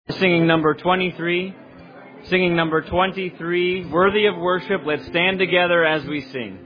Singing number 23. Singing number 23, Worthy of Worship. Let's stand together as we sing.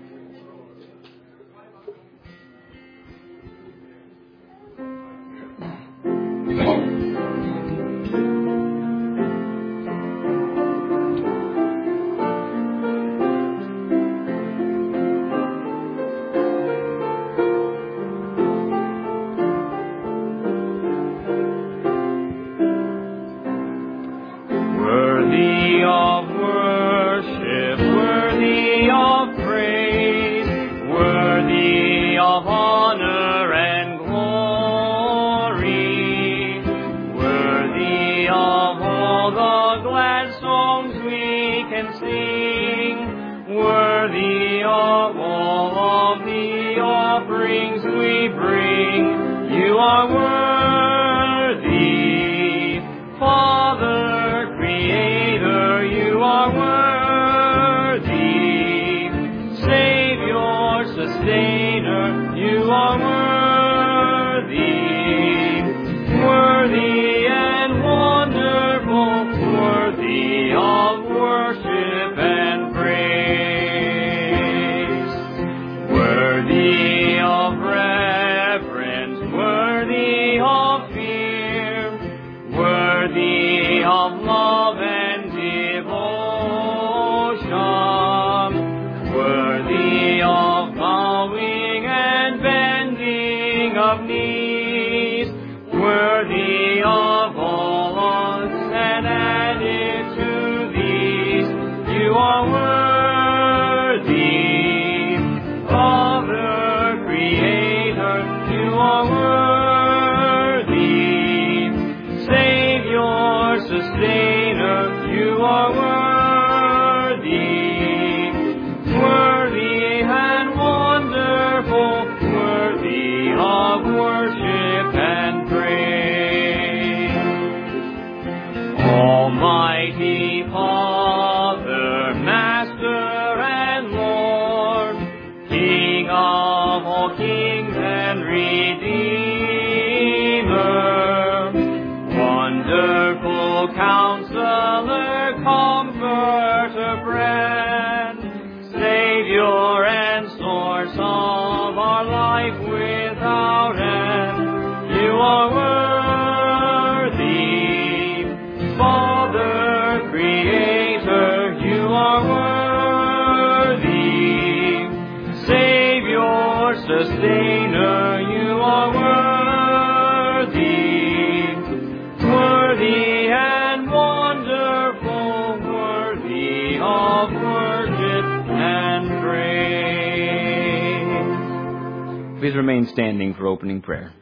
Please remain standing for opening prayer.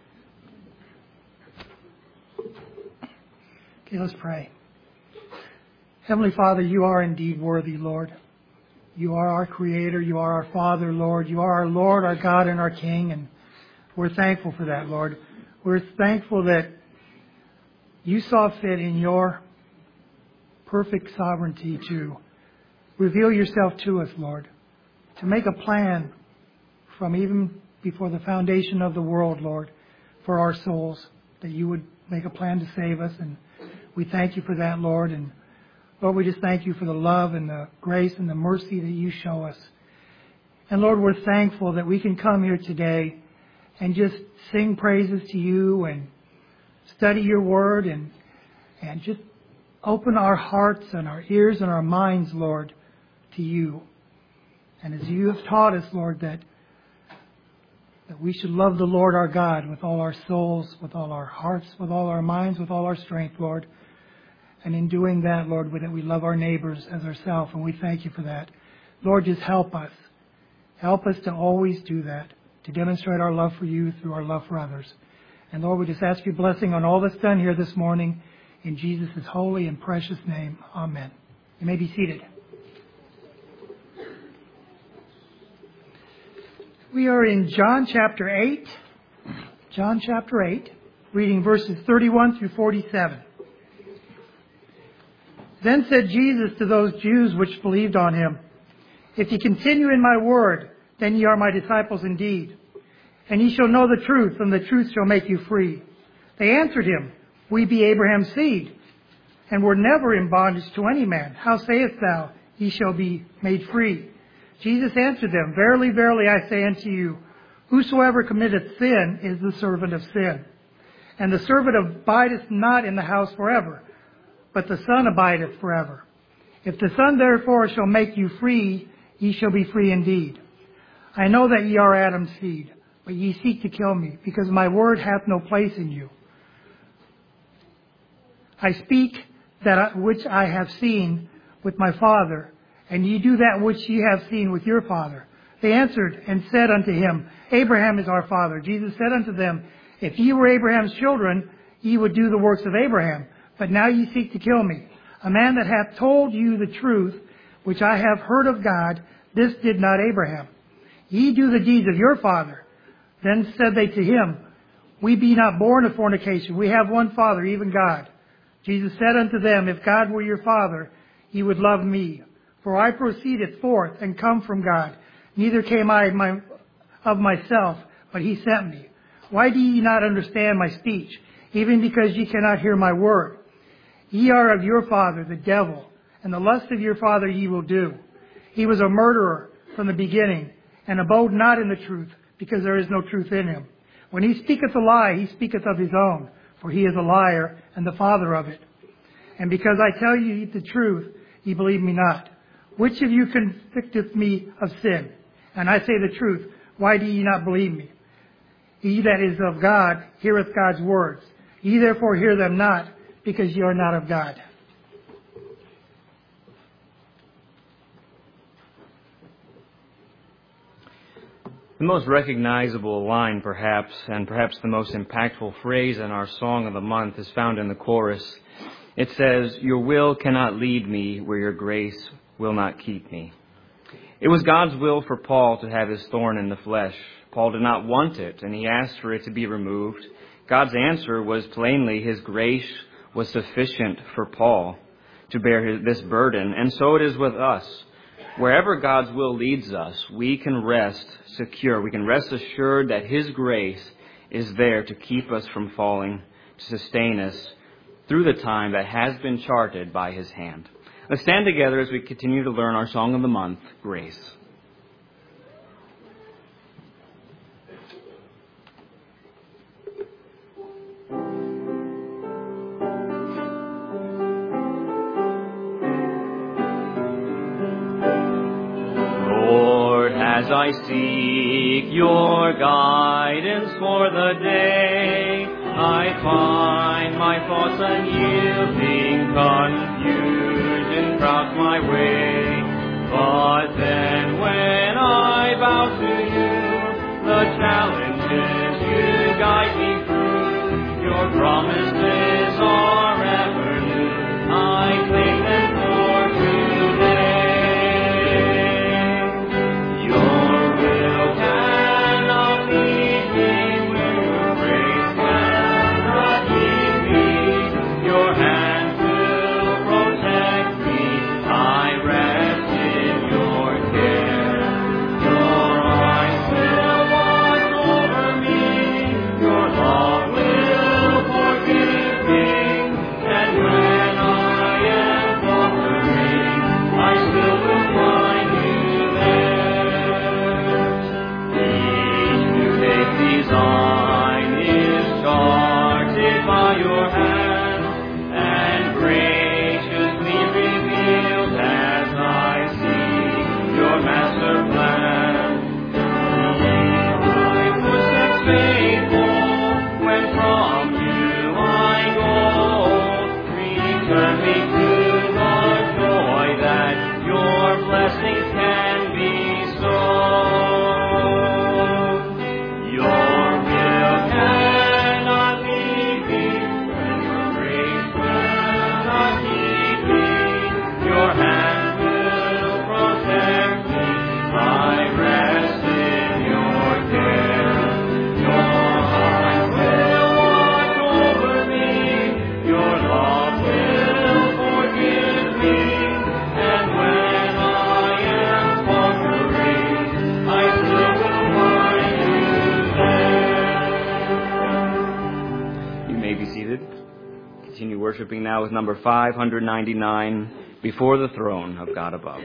Okay, let's pray. Heavenly Father, you are indeed worthy, Lord. You are our Creator. You are our Father, Lord. You are our Lord, our God, and our King. And we're thankful for that, Lord. We're thankful that you saw fit in your perfect sovereignty to reveal yourself to us, Lord. To make a plan from even before the foundation of the world, Lord, for our souls, that you would make a plan to save us. And we thank you for that, Lord. And Lord, we just thank you for the love and the grace and the mercy that you show us. And Lord, we're thankful that we can come here today and just sing praises to you and study your word and just open our hearts and our ears and our minds, Lord, to you. And as you have taught us, Lord, that we should love the Lord our God with all our souls, with all our hearts, with all our minds, with all our strength, Lord. And in doing that, Lord, that we love our neighbors as ourselves, and we thank you for that. Lord, just help us. Help us to always do that, to demonstrate our love for you through our love for others. And Lord, we just ask your blessing on all that's done here this morning. In Jesus' holy and precious name, amen. You may be seated. We are in John chapter 8. John chapter 8, reading verses 31 through 47. Then said Jesus to those Jews which believed on him, If ye continue in my word, then ye are my disciples indeed. And ye shall know the truth, and the truth shall make you free. They answered him, We be Abraham's seed, and were never in bondage to any man. How sayest thou, ye shall be made free? Jesus answered them, Verily, verily, I say unto you, whosoever committeth sin is the servant of sin. And the servant abideth not in the house forever, but the Son abideth forever. If the Son therefore shall make you free, ye shall be free indeed. I know that ye are Adam's seed, but ye seek to kill me, because my word hath no place in you. I speak that which I have seen with my Father, and ye do that which ye have seen with your father. They answered and said unto him, Abraham is our father. Jesus said unto them, If ye were Abraham's children, ye would do the works of Abraham. But now ye seek to kill me, a man that hath told you the truth, which I have heard of God. This did not Abraham. Ye do the deeds of your father. Then said they to him, We be not born of fornication. We have one Father, even God. Jesus said unto them, If God were your Father, ye would love me. For I proceeded forth and come from God. Neither came I of myself, but he sent me. Why do ye not understand my speech? Even because ye cannot hear my word. Ye are of your father, the devil, and the lust of your father ye will do. He was a murderer from the beginning, and abode not in the truth, because there is no truth in him. When he speaketh a lie, he speaketh of his own, for he is a liar and the father of it. And because I tell you the truth, ye believe me not. Which of you convicteth me of sin? And I say the truth, why do ye not believe me? He that is of God heareth God's words. Ye therefore hear them not, because ye are not of God. The most recognizable line, perhaps, and perhaps the most impactful phrase in our Song of the Month is found in the chorus. It says, Your will cannot lead me where your grace will not keep me. It was God's will for Paul to have his thorn in the flesh. Paul did not want it, and he asked for it to be removed. God's answer was plainly his grace was sufficient for Paul to bear this burden, and so it is with us. Wherever God's will leads us, we can rest secure. We can rest assured that his grace is there to keep us from falling, to sustain us through the time that has been charted by his hand. Let's stand together as we continue to learn our Song of the Month, Grace. As I seek your guidance for the day, I find my thoughts unyielding, confusion crowds my way. But then when I bow to you, the challenges you guide me through, your promises are ever new. I claim them for today. worshiping now with number 599, Before the Throne of God Above.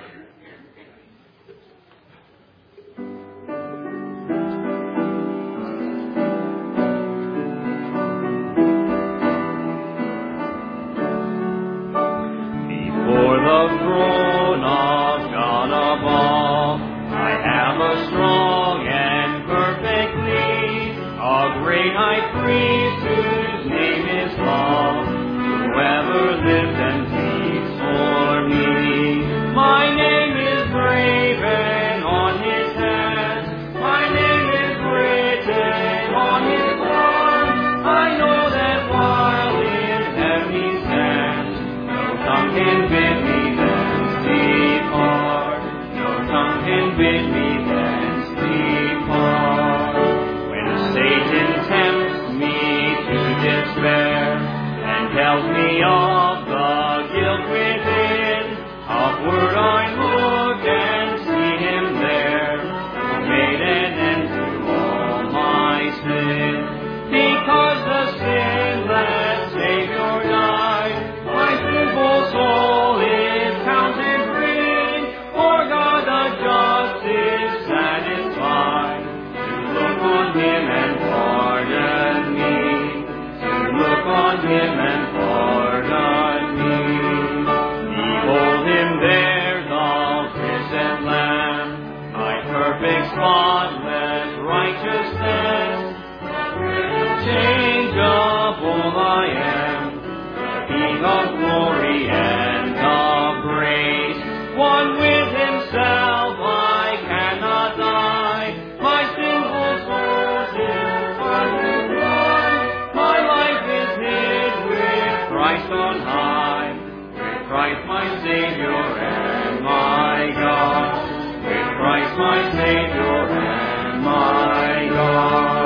Before the throne of God above, I have a strong and perfect plea, a great high priest whose name is love, whoever lives and pleads for me. My name is graven on his hands, my name is written on his arm. I know that while in heaven he stands, no tongue can bid me thence depart, no tongue can bid me thence depart. When Satan tempts me to despair and tells me of the guilt within, upward I look and see him there, who made an end to all my sin. Because the sinless Savior died, my sinful soul is counted free, for God the just is satisfied to look on him and pardon me, to look on him and pardon me. Behold him there, the risen Lamb, my perfect, spotless righteousness, changeable I am, King of glory and of grace, one with himself I cannot die, my sinful soul is undone, my life is hid with Christ on high, with Christ my Savior and my God, with Christ my Savior and my God.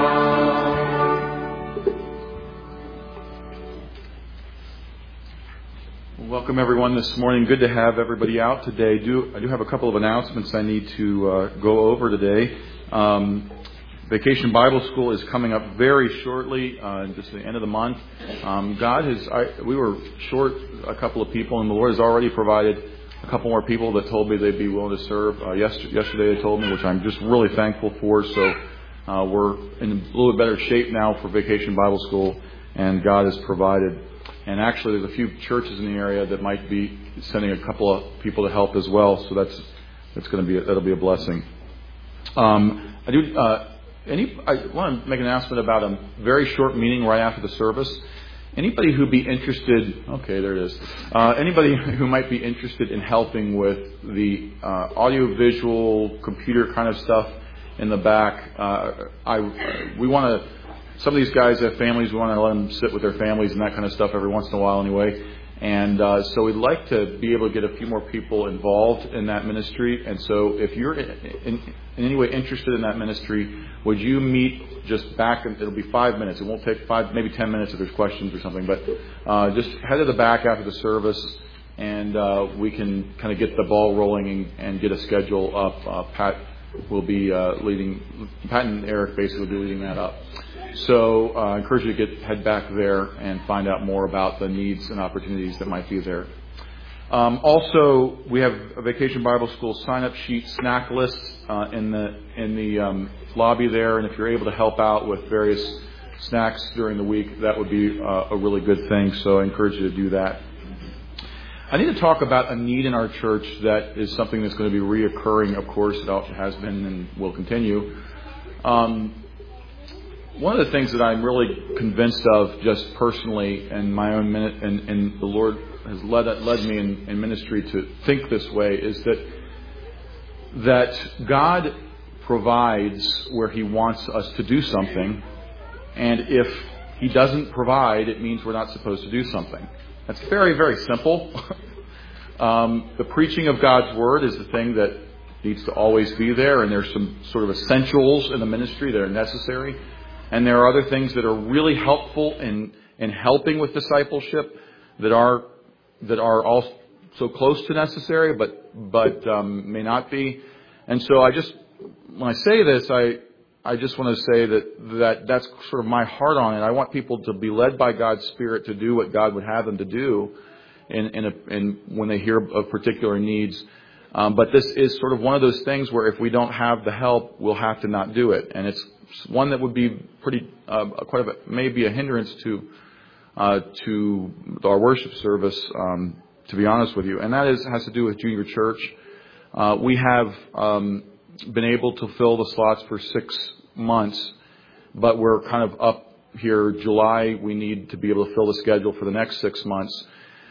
Welcome everyone this morning. Good to have everybody out today. I do have a couple of announcements I need to go over today. Vacation Bible School is coming up very shortly, just the end of the month. We were short a couple of people, and the Lord has already provided a couple more people that told me they'd be willing to serve. Yesterday they told me, which I'm just really thankful for. So we're in a little bit better shape now for Vacation Bible School, and God has provided. And actually, there's a few churches in the area that might be sending a couple of people to help as well. So that'll be a blessing. I want to make an announcement about a very short meeting right after the service. Anybody who'd be interested, okay, there it is. Anybody who might be interested in helping with the audio-visual computer kind of stuff in the back, we want to. Some of these guys have families. We want to let them sit with their families and that kind of stuff every once in a while anyway. And so we'd like to be able to get a few more people involved in that ministry. And so if you're in any way interested in that ministry, would you meet just back? It'll be 5 minutes. It won't take maybe 10 minutes if there's questions or something. But just head to the back after the service, and we can kind of get the ball rolling and get a schedule up. Pat will be leading. Pat and Eric basically will be leading that up. So I encourage you to head back there and find out more about the needs and opportunities that might be there. Also, we have a Vacation Bible School sign-up sheet, snack list in the lobby there, and if you're able to help out with various snacks during the week, that would be a really good thing. So I encourage you to do that. I need to talk about a need in our church that is something that's going to be reoccurring. Of course, it has been and will continue. One of the things that I'm really convinced of, just personally, in my own minute, and the Lord has led me in ministry to think this way, is that God provides where He wants us to do something, and if He doesn't provide, it means we're not supposed to do something. That's very, very simple. The preaching of God's Word is the thing that needs to always be there, and there's some sort of essentials in the ministry that are necessary. And there are other things that are really helpful in helping with discipleship that are also close to necessary, but may not be. And so when I say this, I just want to say that's sort of my heart on it. I want people to be led by God's Spirit to do what God would have them to do in when they hear of particular needs. But this is sort of one of those things where if we don't have the help, we'll have to not do it. And it's one that would be pretty, maybe a hindrance to our worship service, to be honest with you. And that has to do with junior church. We have been able to fill the slots for 6 months, but we're kind of up here July. We need to be able to fill the schedule for the next 6 months.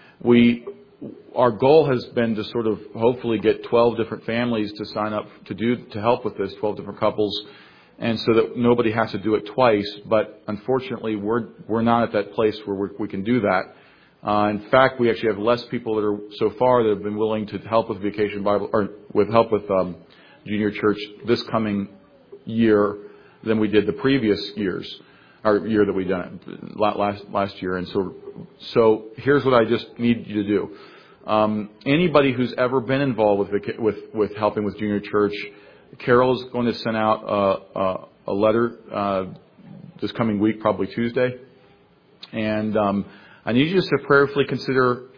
Our goal has been to sort of hopefully get 12 different families to sign up to help with this, 12 different couples, and so that nobody has to do it twice. But unfortunately, we're not at that place where we can do that. In fact, we actually have less people that are so far that have been willing to help with Vacation Bible or with help with junior church this coming year than we did the previous years, or year that we done it last year. And so here's what I just need you to do. Anybody who's ever been involved with helping with junior church, Carol's going to send out a letter this coming week, probably Tuesday, and I need you just to prayerfully consider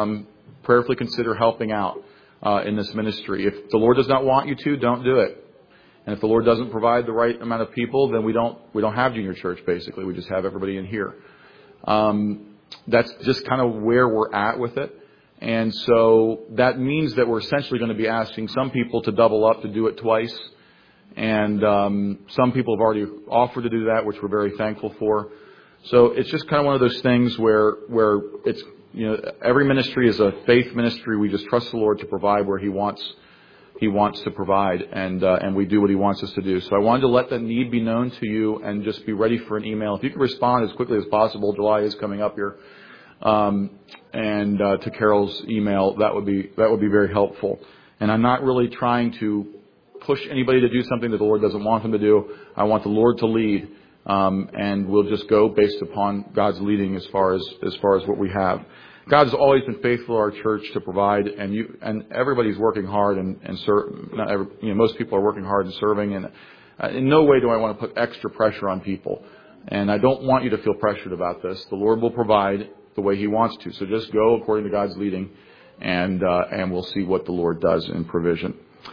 helping out in this ministry. If the Lord does not want you to, don't do it. And if the Lord doesn't provide the right amount of people, then we don't have junior church. Basically, we just have everybody in here. That's just kind of where we're at with it. And so that means that we're essentially going to be asking some people to double up to do it twice. And some people have already offered to do that, which we're very thankful for. So it's just kind of one of those things where it's, every ministry is a faith ministry. We just trust the Lord to provide where He wants to provide, and we do what He wants us to do. So I wanted to let that need be known to you, and just be ready for an email. If you can respond as quickly as possible, July is coming up here, and to Carol's email, that would be very helpful. And I'm not really trying to push anybody to do something that the Lord doesn't want them to do. I want the Lord to lead. And we'll just go based upon God's leading as far as what we have. God has always been faithful to our church to provide, and everybody's working hard and serve. Most people are working hard and serving, and in no way do I want to put extra pressure on people. And I don't want you to feel pressured about this. The Lord will provide the way He wants to. So just go according to God's leading, and we'll see what the Lord does in provision.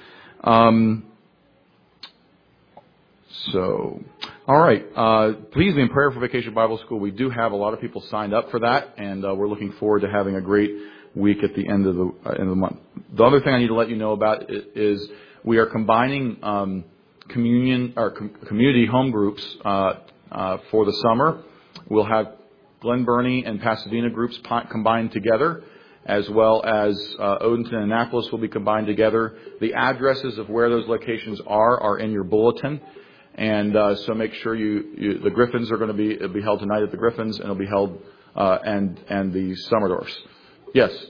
All right. Please be in prayer for Vacation Bible School. We do have a lot of people signed up for that, and we're looking forward to having a great week at the end of the month. The other thing I need to let you know about is we are combining community home groups for the summer. We'll have Glen Burnie and Pasadena groups combined together, as well as Odenton and Annapolis will be combined together. The addresses of where those locations are in your bulletin. And so make sure the Griffins are going to it'll be held tonight at the Griffins, and it'll be held and the Summerdorfs. Yes. Our house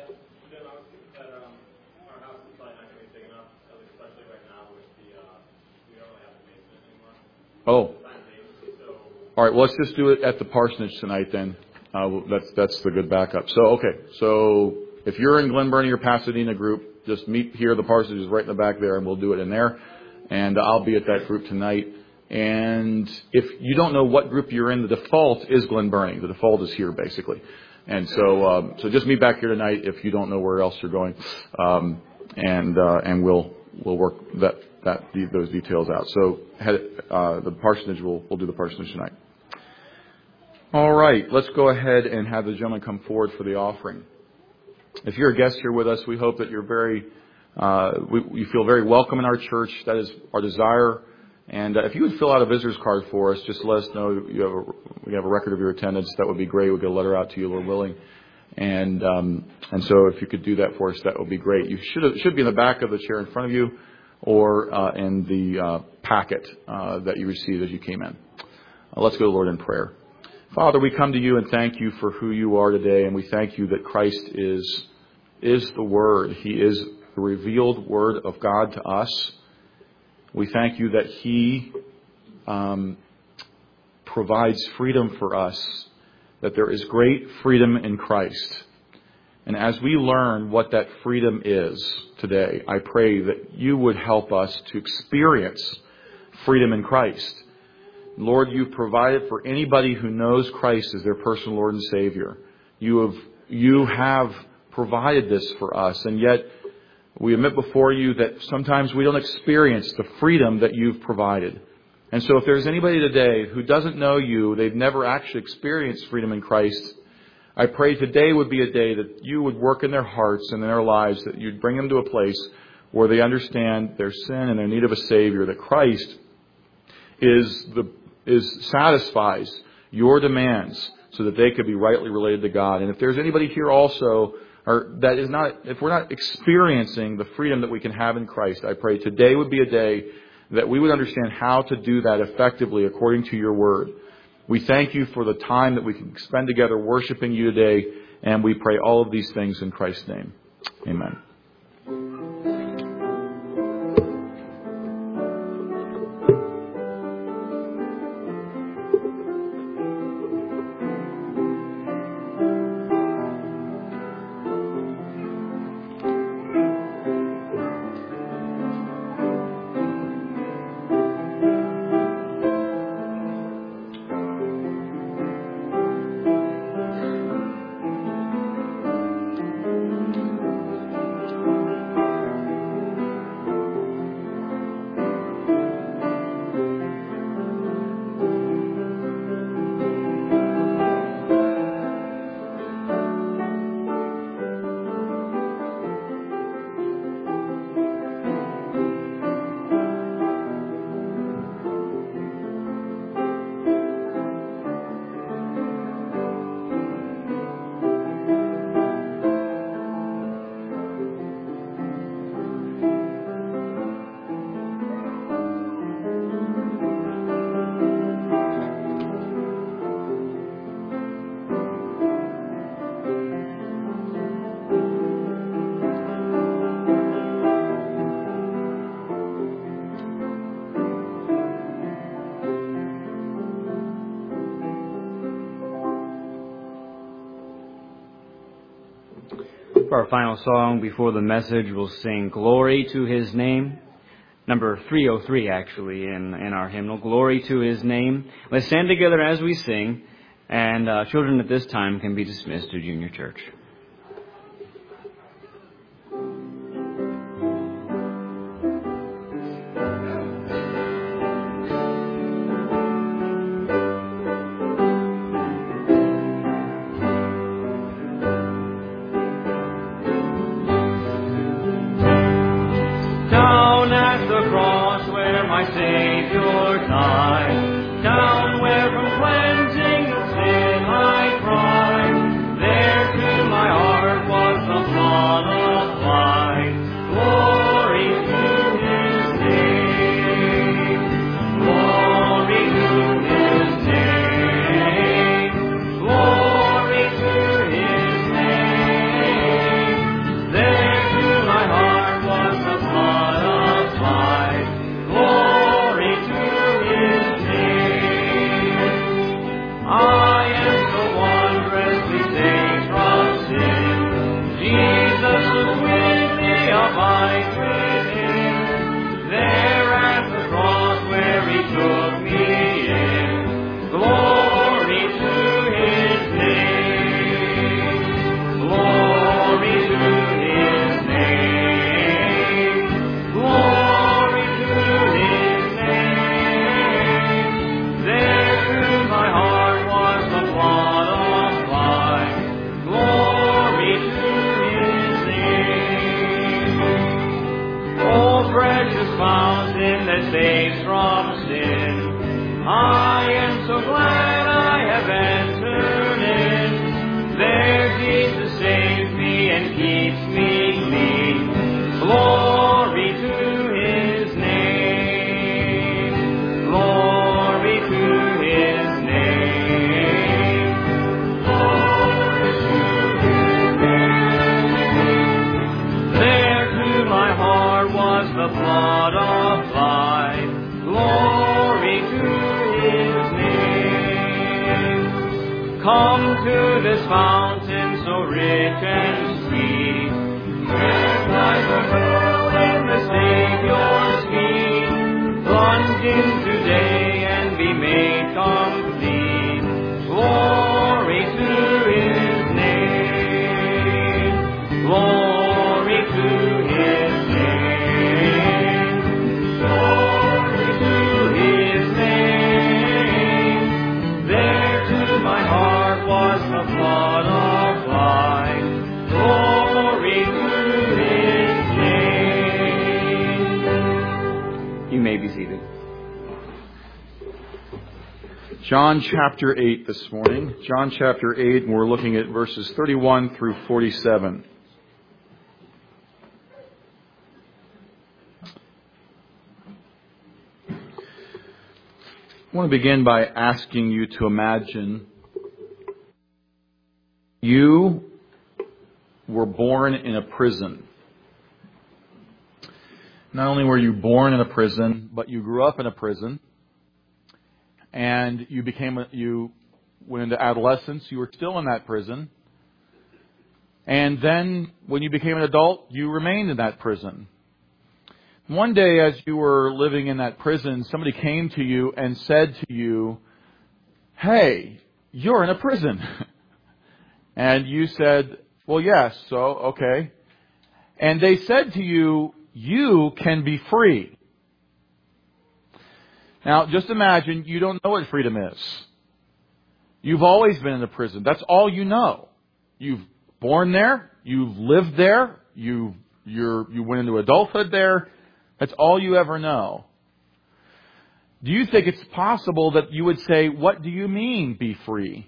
is probably not going to be big enough, especially right now with we don't really have the basement anymore. Oh. All right. Well, let's just do it at the parsonage tonight then. That's the good backup. So okay. So if you're in Glen Burnie or Pasadena group, just meet here. The parsonage is right in the back there, and we'll do it in there. And I'll be at that group tonight. And if you don't know what group you're in, the default is Glen Burnie. The default is here, basically. And so just meet back here tonight if you don't know where else you're going, and we'll work those details out. So the parsonage we'll do the parsonage tonight. All right, let's go ahead and have the gentleman come forward for the offering. If you're a guest here with us, we hope that you're you feel very welcome in our church. That is our desire. And if you would fill out a visitor's card for us, just let us know we have a record of your attendance. That would be great. We'll get a letter out to you, Lord willing. And so if you could do that for us, that would be great. You should be in the back of the chair in front of you, or in the packet that you received as you came in. Let's go to the Lord in prayer. Father, we come to you and thank you for who you are today, and we thank you that Christ is the Word. He is the revealed Word of God to us. We thank you that He provides freedom for us, that there is great freedom in Christ. And as we learn what that freedom is today, I pray that you would help us to experience freedom in Christ. Lord, you've provided for anybody who knows Christ as their personal Lord and Savior. You have provided this for us, and yet we admit before you that sometimes we don't experience the freedom that you've provided. And so if there's anybody today who doesn't know you, they've never actually experienced freedom in Christ, I pray today would be a day that you would work in their hearts and in their lives, that you'd bring them to a place where they understand their sin and their need of a Savior, that Christ satisfies your demands so that they could be rightly related to God. And if there's anybody here also, if we're not experiencing the freedom that we can have in Christ, I pray today would be a day that we would understand how to do that effectively according to your word. We thank you for the time that we can spend together worshiping you today, and we pray all of these things in Christ's name. Amen. For our final song before the message, we'll sing Glory to His Name. Number 303, actually, in our hymnal. Glory to His Name. Let's stand together as we sing, and children at this time can be dismissed to junior church. Glory to His name. John chapter 8 this morning. John chapter 8, and we're looking at verses 31 through 47. I want to begin by asking you to imagine you were born in a prison. Not only were you born in a prison, but you grew up in a prison. And you went into adolescence, you were still in that prison. And then when you became an adult, you remained in that prison. One day as you were living in that prison, somebody came to you and said to you, "Hey, you're in a prison." And you said, "Well, yes, so, okay." And they said to you, "You can be free." Now, just imagine you don't know what freedom is. You've always been in a prison. That's all you know. You've born there. You've lived there. You went into adulthood there. That's all you ever know. Do you think it's possible that you would say, "What do you mean, be free?"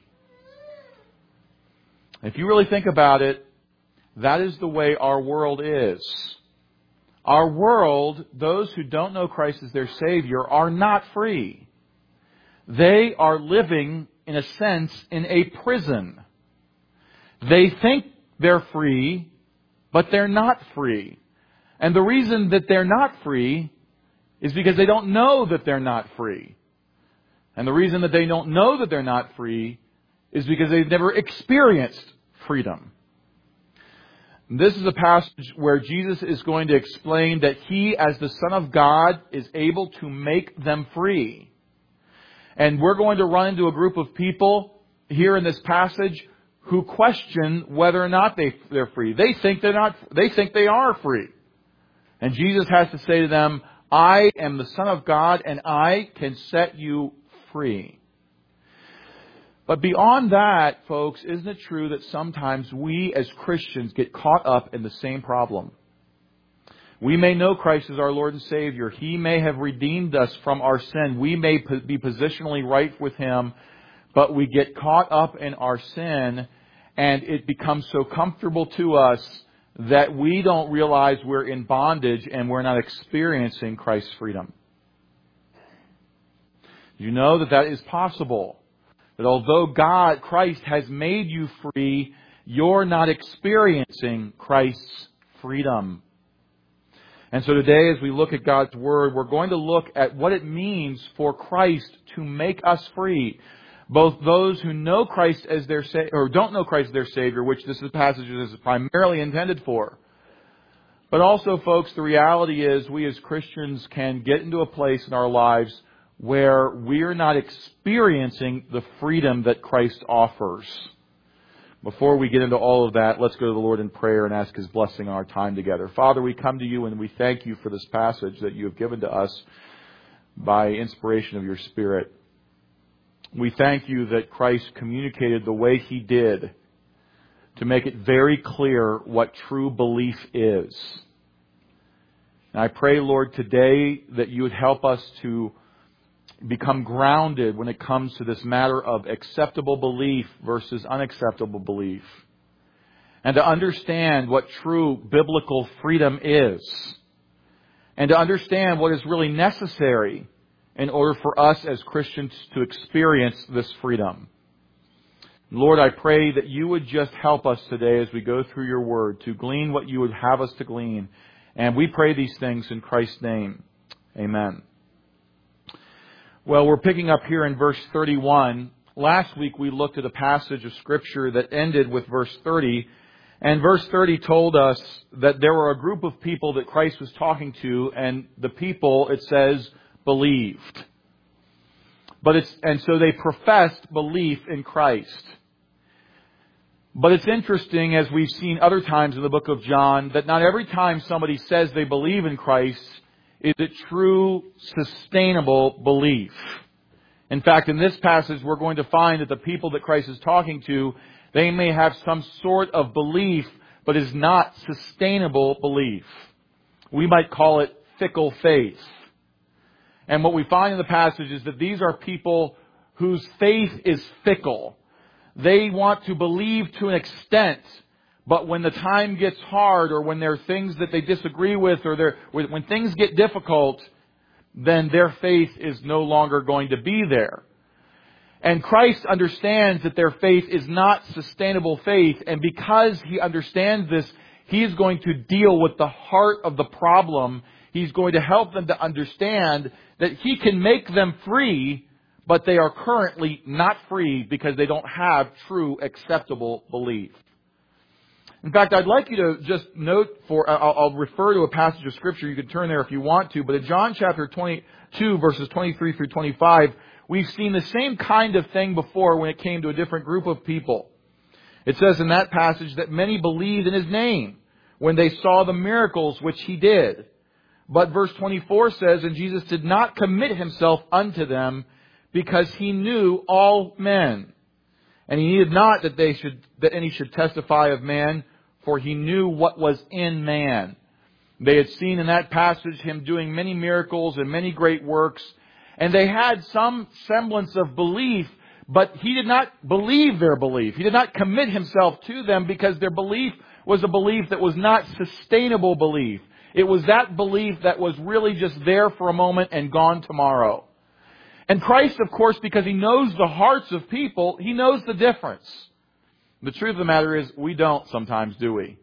If you really think about it, that is the way our world is. Our world, those who don't know Christ as their Savior, are not free. They are living, in a sense, in a prison. They think they're free, but they're not free. And the reason that they're not free is because they don't know that they're not free. And the reason that they don't know that they're not free is because they've never experienced freedom. This is a passage where Jesus is going to explain that He, as the Son of God, is able to make them free. And we're going to run into a group of people here in this passage who question whether or not they're free. They think they're not. They think they are free. And Jesus has to say to them, "I am the Son of God, and I can set you free." But beyond that, folks, isn't it true that sometimes we as Christians get caught up in the same problem? We may know Christ as our Lord and Savior. He may have redeemed us from our sin. We may be positionally right with Him, but we get caught up in our sin, and it becomes so comfortable to us that we don't realize we're in bondage and we're not experiencing Christ's freedom. You know that is possible. That although Christ has made you free, you're not experiencing Christ's freedom. And so today, as we look at God's Word, we're going to look at what it means for Christ to make us free. Both those who know Christ as their or don't know Christ as their Savior, which this passage is primarily intended for. But also, folks, the reality is we as Christians can get into a place in our lives where we're not experiencing the freedom that Christ offers. Before we get into all of that, let's go to the Lord in prayer and ask His blessing on our time together. Father, we come to You and we thank You for this passage that You have given to us by inspiration of Your Spirit. We thank You that Christ communicated the way He did to make it very clear what true belief is. And I pray, Lord, today that You would help us to become grounded when it comes to this matter of acceptable belief versus unacceptable belief. And to understand what true biblical freedom is. And to understand what is really necessary in order for us as Christians to experience this freedom. Lord, I pray that You would just help us today as we go through Your Word to glean what You would have us to glean. And we pray these things in Christ's name. Amen. Well, we're picking up here in verse 31. Last week we looked at a passage of Scripture that ended with verse 30. And verse 30 told us that there were a group of people that Christ was talking to, and the people, it says, believed. And so they professed belief in Christ. But it's interesting, as we've seen other times in the book of John, that not every time somebody says they believe in Christ is it true, sustainable belief. In fact, in this passage, we're going to find that the people that Christ is talking to, they may have some sort of belief, but is not sustainable belief. We might call it fickle faith. And what we find in the passage is that these are people whose faith is fickle. They want to believe to an extent, but when the time gets hard, or when there are things that they disagree with, or when things get difficult, then their faith is no longer going to be there. And Christ understands that their faith is not sustainable faith, and because He understands this, He is going to deal with the heart of the problem. He's going to help them to understand that He can make them free, but they are currently not free because they don't have true acceptable belief. In fact, I'd like you to just note I'll refer to a passage of Scripture. You can turn there if you want to. But in John chapter 22, verses 23 through 25, we've seen the same kind of thing before when it came to a different group of people. It says in that passage that many believed in His name when they saw the miracles which He did. But verse 24 says, and Jesus did not commit Himself unto them because He knew all men. And He needed not that any should testify of man, for He knew what was in man. They had seen in that passage Him doing many miracles and many great works, and they had some semblance of belief, but He did not believe their belief. He did not commit Himself to them because their belief was a belief that was not sustainable belief. It was that belief that was really just there for a moment and gone tomorrow. And Christ, of course, because He knows the hearts of people, He knows the difference. The truth of the matter is, we don't sometimes, do we?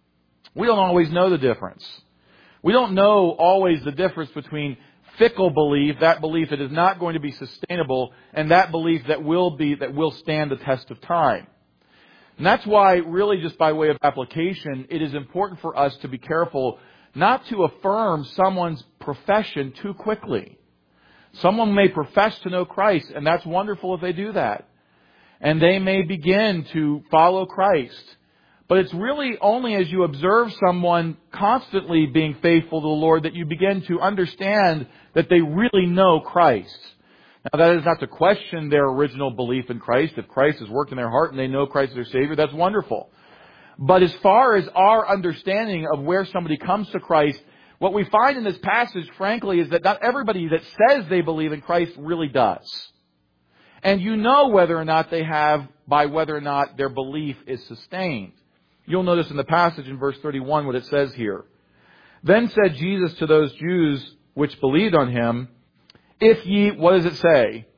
We don't always know the difference. We don't know always the difference between fickle belief, that belief that is not going to be sustainable, and that belief that will stand the test of time. And that's why, really just by way of application, it is important for us to be careful not to affirm someone's profession too quickly. Someone may profess to know Christ, and that's wonderful if they do that. And they may begin to follow Christ. But it's really only as you observe someone constantly being faithful to the Lord that you begin to understand that they really know Christ. Now, that is not to question their original belief in Christ. If Christ has worked in their heart and they know Christ as their Savior, that's wonderful. But as far as our understanding of where somebody comes to Christ, what we find in this passage, frankly, is that not everybody that says they believe in Christ really does. And you know whether or not they have by whether or not their belief is sustained. You'll notice in the passage in verse 31 what it says here. Then said Jesus to those Jews which believed on Him, if ye, what does it say?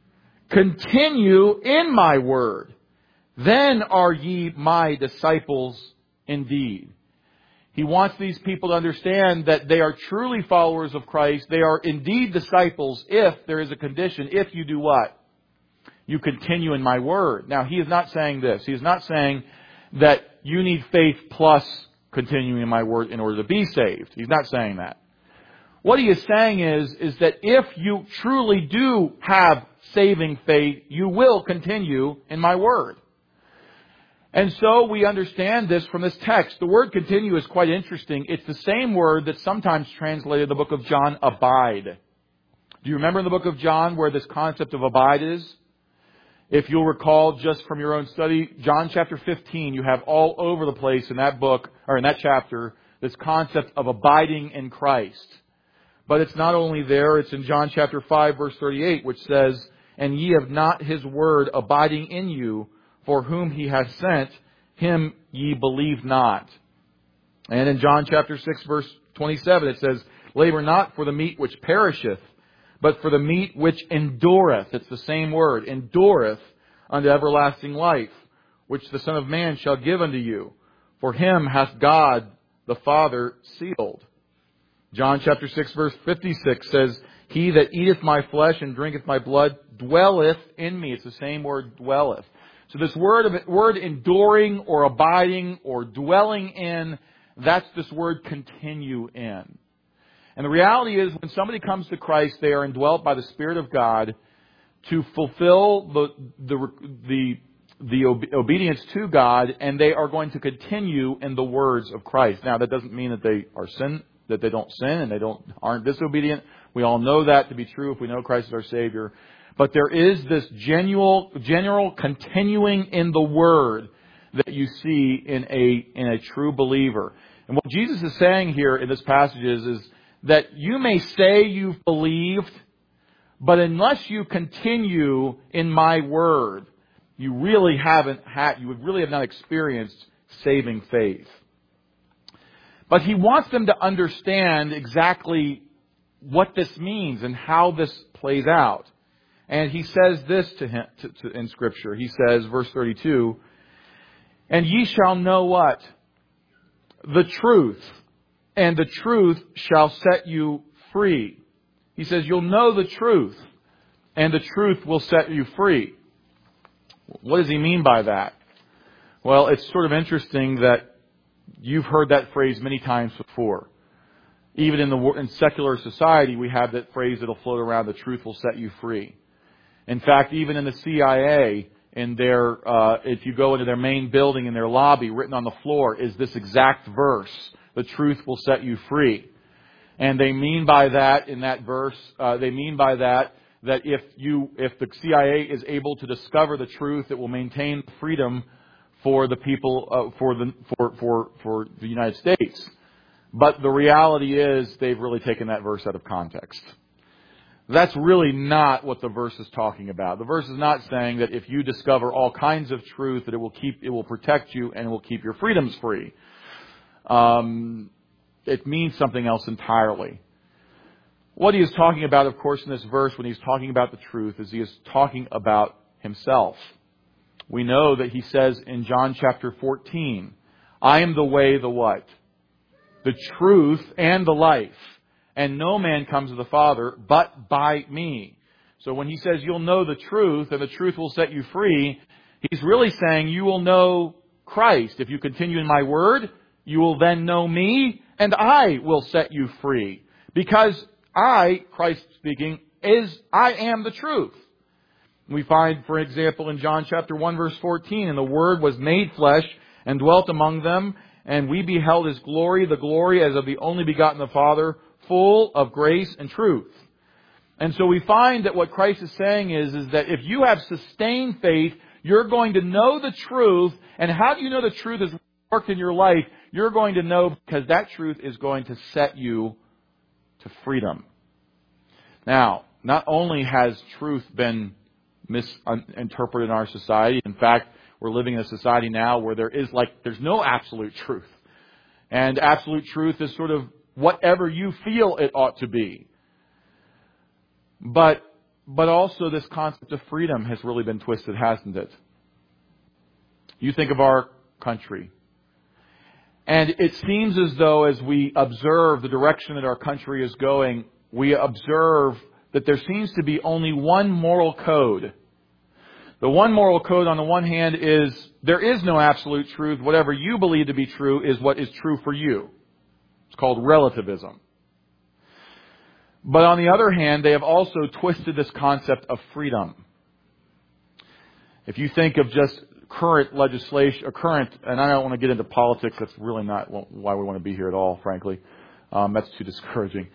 Continue in my word, then are ye my disciples indeed. He wants these people to understand that they are truly followers of Christ. They are indeed disciples if there is a condition. If you do what? You continue in my word. Now, He is not saying this. He is not saying that you need faith plus continuing in my word in order to be saved. He's not saying that. What He is saying is that if you truly do have saving faith, you will continue in my word. And so we understand this from this text. The word continue is quite interesting. It's the same word that's sometimes translated in the book of John, abide. Do you remember in the book of John where this concept of abide is? If you'll recall just from your own study, John chapter 15, you have all over the place in that book, or in that chapter, this concept of abiding in Christ. But it's not only there, it's in John chapter 5, verse 38, which says, and ye have not His word abiding in you, for whom He hath sent, Him ye believe not. And in John chapter 6, verse 27, it says, labor not for the meat which perisheth, but for the meat which endureth. It's the same word, endureth unto everlasting life, which the Son of Man shall give unto you. For Him hath God the Father sealed. John chapter 6, verse 56 says, he that eateth my flesh and drinketh my blood dwelleth in me. It's the same word, dwelleth. So this word enduring or abiding or dwelling in, that's this word continue in. And the reality is when somebody comes to Christ, they are indwelt by the Spirit of God to fulfill the obedience to God, and they are going to continue in the words of Christ. Now, that doesn't mean that they don't sin and they aren't disobedient. We all know that to be true if we know Christ is our Savior. But there is this general continuing in the Word that you see in a true believer. And what Jesus is saying here in this passage is that you may say you've believed, But unless you continue in my word, you would really have not experienced saving faith. But he wants them to understand exactly what this means and how this plays out. And he says this to him in Scripture. He says, verse 32, "And ye shall know what? The truth, and the truth shall set you free." He says, you'll know the truth, and the truth will set you free. What does he mean by that? Well, it's sort of interesting that you've heard that phrase many times before. Even in secular society, we have that phrase that'll float around, the truth will set you free. In fact, even in the CIA, if you go into their main building, in their lobby, written on the floor is this exact verse, the truth will set you free. And they mean by that, in that verse, that if the CIA is able to discover the truth, it will maintain freedom for the people, for the United States. But the reality is they've really taken that verse out of context. That's really not what the verse is talking about. The verse is not saying that if you discover all kinds of truth, that it will protect you and it will keep your freedoms free. It means something else entirely. What he is talking about, of course, in this verse, when he's talking about the truth, is he is talking about himself. We know that he says in John chapter 14, "I am the way, the what? The truth and the life. And no man comes to the Father but by me." So when he says you'll know the truth and the truth will set you free, he's really saying you will know Christ. If you continue in my word, you will then know me, and I will set you free. Because I, Christ speaking, I am the truth. We find, for example, in John chapter 1 verse 14, "And the Word was made flesh and dwelt among them, and we beheld His glory, the glory as of the only begotten of the Father, full of grace and truth." And so we find that what Christ is saying is that if you have sustained faith, you're going to know the truth. And how do you know the truth has worked in your life? You're going to know because that truth is going to set you to freedom. Now, not only has truth been misinterpreted in our society, in fact, we're living in a society now where there's no absolute truth. And absolute truth is sort of whatever you feel it ought to be. But also this concept of freedom has really been twisted, hasn't it? You think of our country. And it seems as though as we observe the direction that our country is going, we observe that there seems to be only one moral code. The one moral code on the one hand is there is no absolute truth. Whatever you believe to be true is what is true for you. It's called relativism. But on the other hand, they have also twisted this concept of freedom. If you think of just current legislation, and I don't want to get into politics, that's really not why we want to be here at all, frankly. That's too discouraging.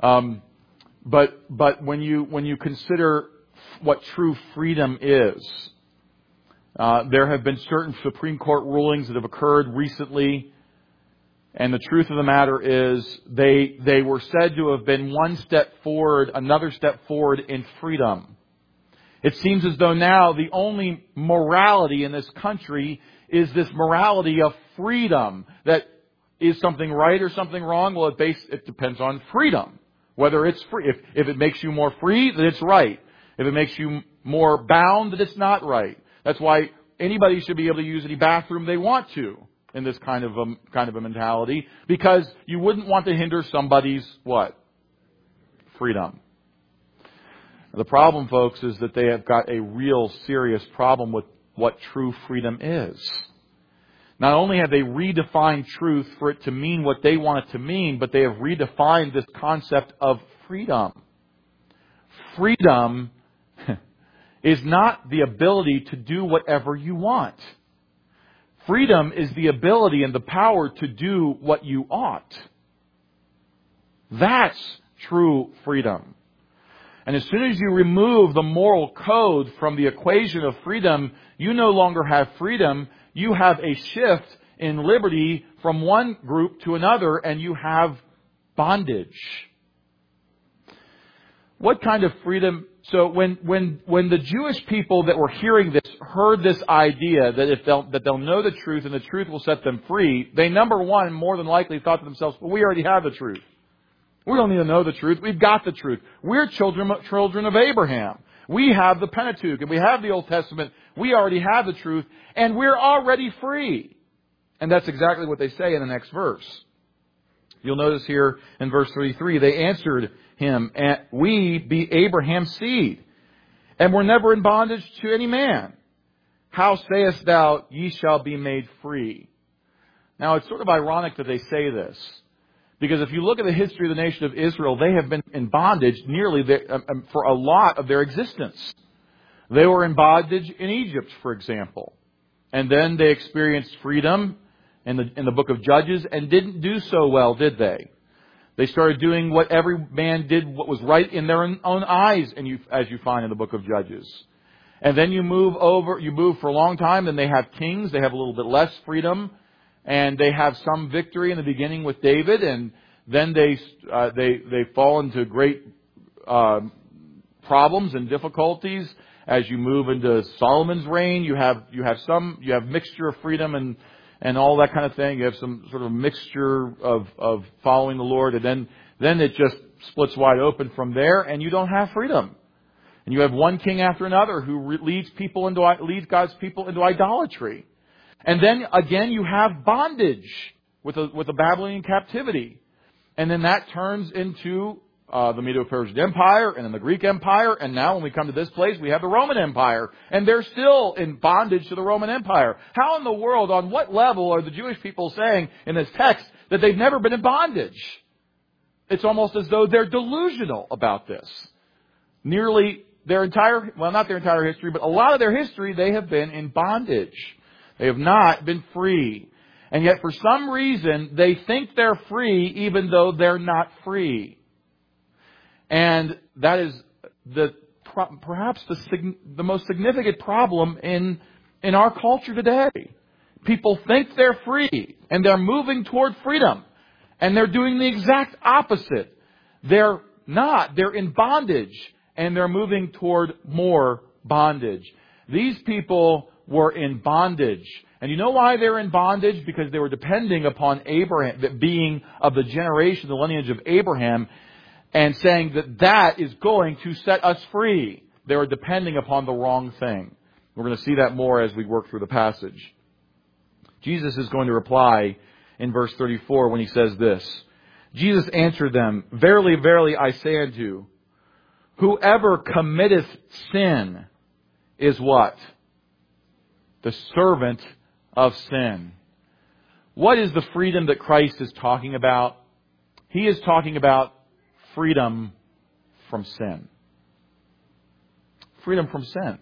But when you consider what true freedom is, there have been certain Supreme Court rulings that have occurred recently, and the truth of the matter is they were said to have been another step forward in freedom. It seems as though now the only morality in this country is this morality of freedom. That is something right or something wrong? Well, it depends on freedom. Whether it's free. If it makes you more free, then it's right. If it makes you more bound, then it's not right. That's why anybody should be able to use any bathroom they want to in this kind of a mentality, because you wouldn't want to hinder somebody's what? Freedom. The problem, folks, is that they have got a real serious problem with what true freedom is. Not only have they redefined truth for it to mean what they want it to mean, but they have redefined this concept of freedom. Freedom is not the ability to do whatever you want. Freedom is the ability and the power to do what you ought. That's true freedom. And as soon as you remove the moral code from the equation of freedom, you no longer have freedom. You have a shift in liberty from one group to another, and you have bondage. What kind of freedom So when the Jewish people that were hearing this heard this idea that they'll know the truth and the truth will set them free, they, number one, more than likely thought to themselves, well, we already have the truth. We don't need to know the truth. We've got the truth. We're children of Abraham. We have the Pentateuch and we have the Old Testament. We already have the truth and we're already free. And that's exactly what they say in the next verse. You'll notice here in verse 33, they answered him, we be Abraham's seed, and were never in bondage to any man. How sayest thou, ye shall be made free? Now, it's sort of ironic that they say this, because if you look at the history of the nation of Israel, they have been in bondage nearly for a lot of their existence. They were in bondage in Egypt, for example, and then they experienced freedom in the book of Judges and didn't do so well, did they? They started doing what every man did, what was right in their own eyes, as you find in the book of Judges. And then you move for a long time, then they have kings, they have a little bit less freedom, and they have some victory in the beginning with David, and then they fall into great problems and difficulties. As you move into Solomon's reign, you have mixture of freedom and all that kind of thing. You have some sort of mixture of following the Lord, and then it just splits wide open from there, and you don't have freedom. And you have one king after another who leads God's people into idolatry. And then again, you have bondage with the Babylonian captivity, and then that turns into the Medo-Persian Empire, and then the Greek Empire, and now when we come to this place, we have the Roman Empire. And they're still in bondage to the Roman Empire. How in the world, on what level are the Jewish people saying in this text that they've never been in bondage? It's almost as though they're delusional about this. Nearly not their entire history, but a lot of their history, they have been in bondage. They have not been free. And yet, for some reason, they think they're free even though they're not free. And that is perhaps the most significant problem in our culture today. People think they're free, and they're moving toward freedom, and they're doing the exact opposite. They're not. They're in bondage, and they're moving toward more bondage. These people were in bondage. And you know why they're in bondage? Because they were depending upon Abraham, being of the generation, the lineage of Abraham, and saying that is going to set us free. They were depending upon the wrong thing. We're going to see that more as we work through the passage. Jesus is going to reply in verse 34 when he says this. Jesus answered them, Verily, verily, I say unto you, whoever committeth sin is what? The servant of sin. What is the freedom that Christ is talking about? He is talking about freedom from sin. Freedom from sin.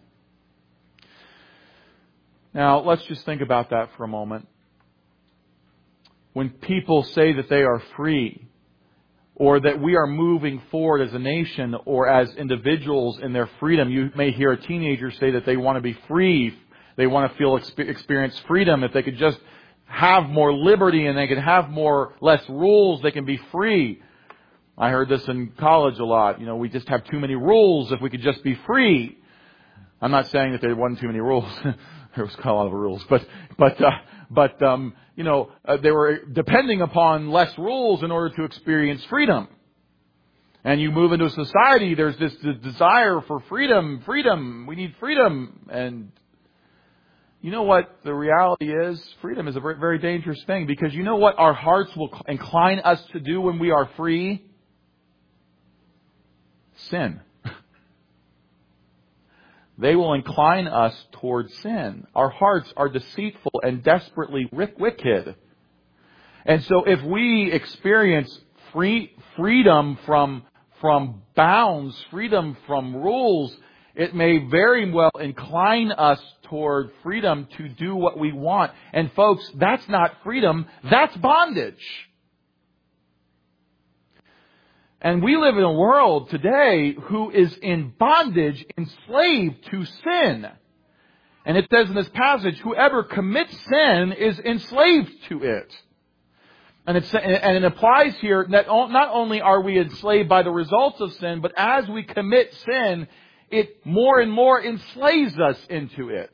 Now, let's just think about that for a moment. When people say that they are free, or that we are moving forward as a nation or as individuals in their freedom, you may hear a teenager say that they want to be free. They want to experience freedom. If they could just have more liberty and they could have less rules, they can be free. I heard this in college a lot. We just have too many rules. If we could just be free. I'm not saying that there wasn't too many rules. There was quite a lot of rules, but they were depending upon less rules in order to experience freedom. And you move into a society, there's this desire for freedom. We need freedom. And you know what the reality is? Freedom is a very, very dangerous thing, because you know what our hearts will incline us to do when we are free? Sin. They will incline us towards sin. Our hearts are deceitful and desperately wicked. And so if we experience freedom from bounds, freedom from rules, it may very well incline us toward freedom to do what we want. And folks, that's not freedom, that's bondage. And we live in a world today who is in bondage, enslaved to sin. And it says in this passage, whoever commits sin is enslaved to it. And it applies here that not only are we enslaved by the results of sin, but as we commit sin, it more and more enslaves us into it.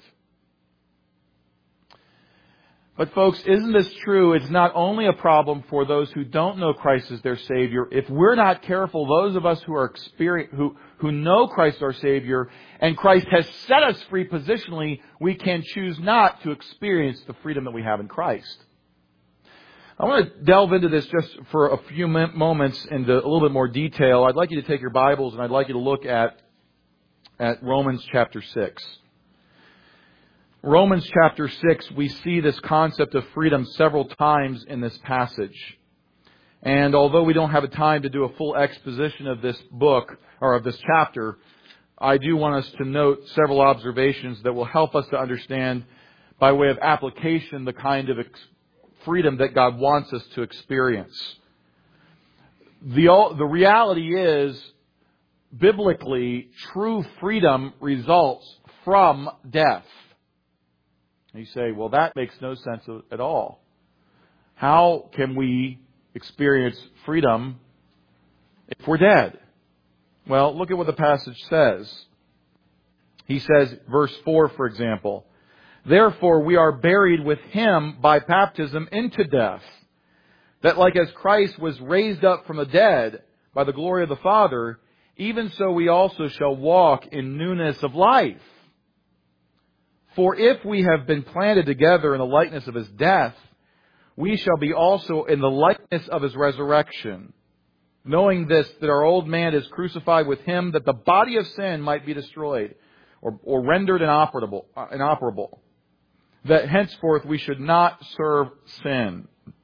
But folks, isn't this true? It's not only a problem for those who don't know Christ as their Savior. If we're not careful, those of us who know Christ our Savior, and Christ has set us free positionally, we can choose not to experience the freedom that we have in Christ. I want to delve into this just for a few moments into a little bit more detail. I'd like you to take your Bibles and I'd like you to look at Romans chapter 6. Romans chapter 6, we see this concept of freedom several times in this passage. And although we don't have a time to do a full exposition of this book, or of this chapter, I do want us to note several observations that will help us to understand, by way of application, the kind of freedom that God wants us to experience. The reality is, biblically, true freedom results from death. And you say, well, that makes no sense at all. How can we experience freedom if we're dead? Well, look at what the passage says. He says, verse 4, for example, "Therefore we are buried with Him by baptism into death, that like as Christ was raised up from the dead by the glory of the Father, even so we also shall walk in newness of life. For if we have been planted together in the likeness of His death, we shall be also in the likeness of His resurrection. Knowing this, that our old man is crucified with Him, that the body of sin might be destroyed, or rendered inoperable, that henceforth we should not serve sin.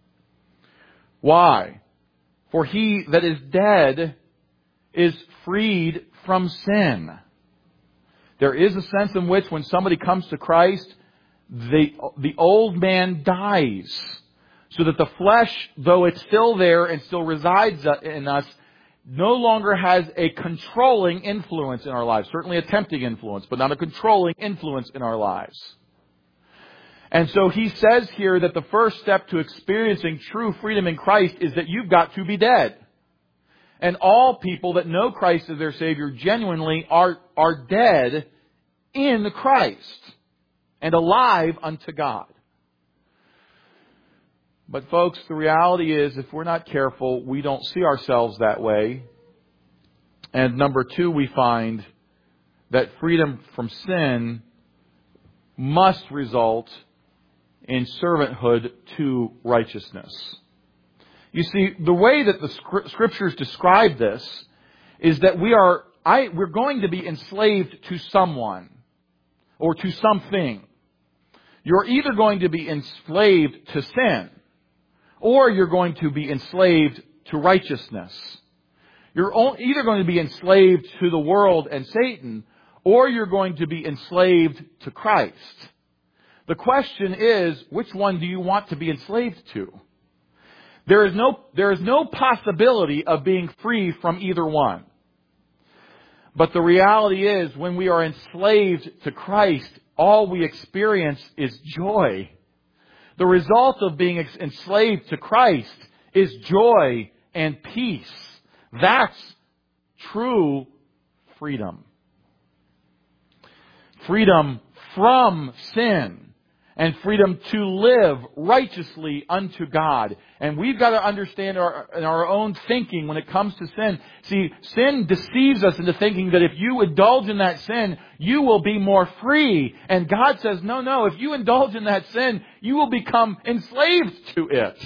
Why? For he that is dead is freed from sin." There is a sense in which when somebody comes to Christ, the old man dies. So that the flesh, though it's still there and still resides in us, no longer has a controlling influence in our lives. Certainly a tempting influence, but not a controlling influence in our lives. And so he says here that the first step to experiencing true freedom in Christ is that you've got to be dead. And all people that know Christ as their Savior genuinely are dead in Christ and alive unto God. But folks, the reality is, if we're not careful, we don't see ourselves that way. And number two, we find that freedom from sin must result in servanthood to righteousness. You see, the way that the Scriptures describe this is that we're going to be enslaved to someone or to something. You're either going to be enslaved to sin or you're going to be enslaved to righteousness. You're either going to be enslaved to the world and Satan or you're going to be enslaved to Christ. The question is, which one do you want to be enslaved to? There is no possibility of being free from either one. But the reality is, when we are enslaved to Christ, all we experience is joy. The result of being enslaved to Christ is joy and peace. That's true freedom. Freedom from sin. And freedom to live righteously unto God. And we've got to understand in our own thinking when it comes to sin. See, sin deceives us into thinking that if you indulge in that sin, you will be more free. And God says, no, if you indulge in that sin, you will become enslaved to it.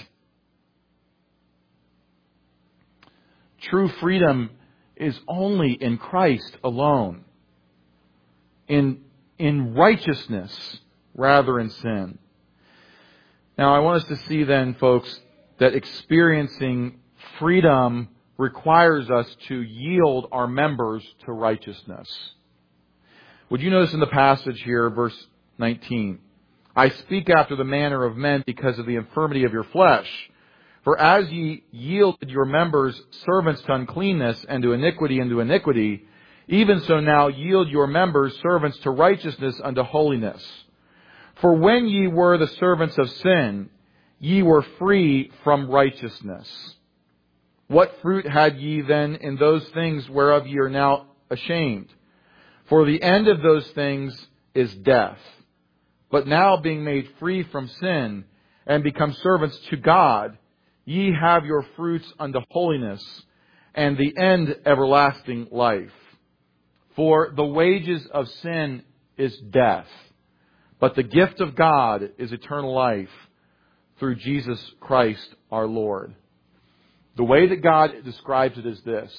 True freedom is only in Christ alone. In righteousness rather in sin. Now, I want us to see then, folks, that experiencing freedom requires us to yield our members to righteousness. Would you notice in the passage here, verse 19, "I speak after the manner of men because of the infirmity of your flesh. For as ye yielded your members servants to uncleanness and to iniquity, even so now yield your members servants to righteousness unto holiness. For when ye were the servants of sin, ye were free from righteousness. What fruit had ye then in those things whereof ye are now ashamed? For the end of those things is death. But now being made free from sin and become servants to God, ye have your fruits unto holiness, and the end everlasting life. For the wages of sin is death, but the gift of God is eternal life through Jesus Christ our Lord. The way that God describes it is this: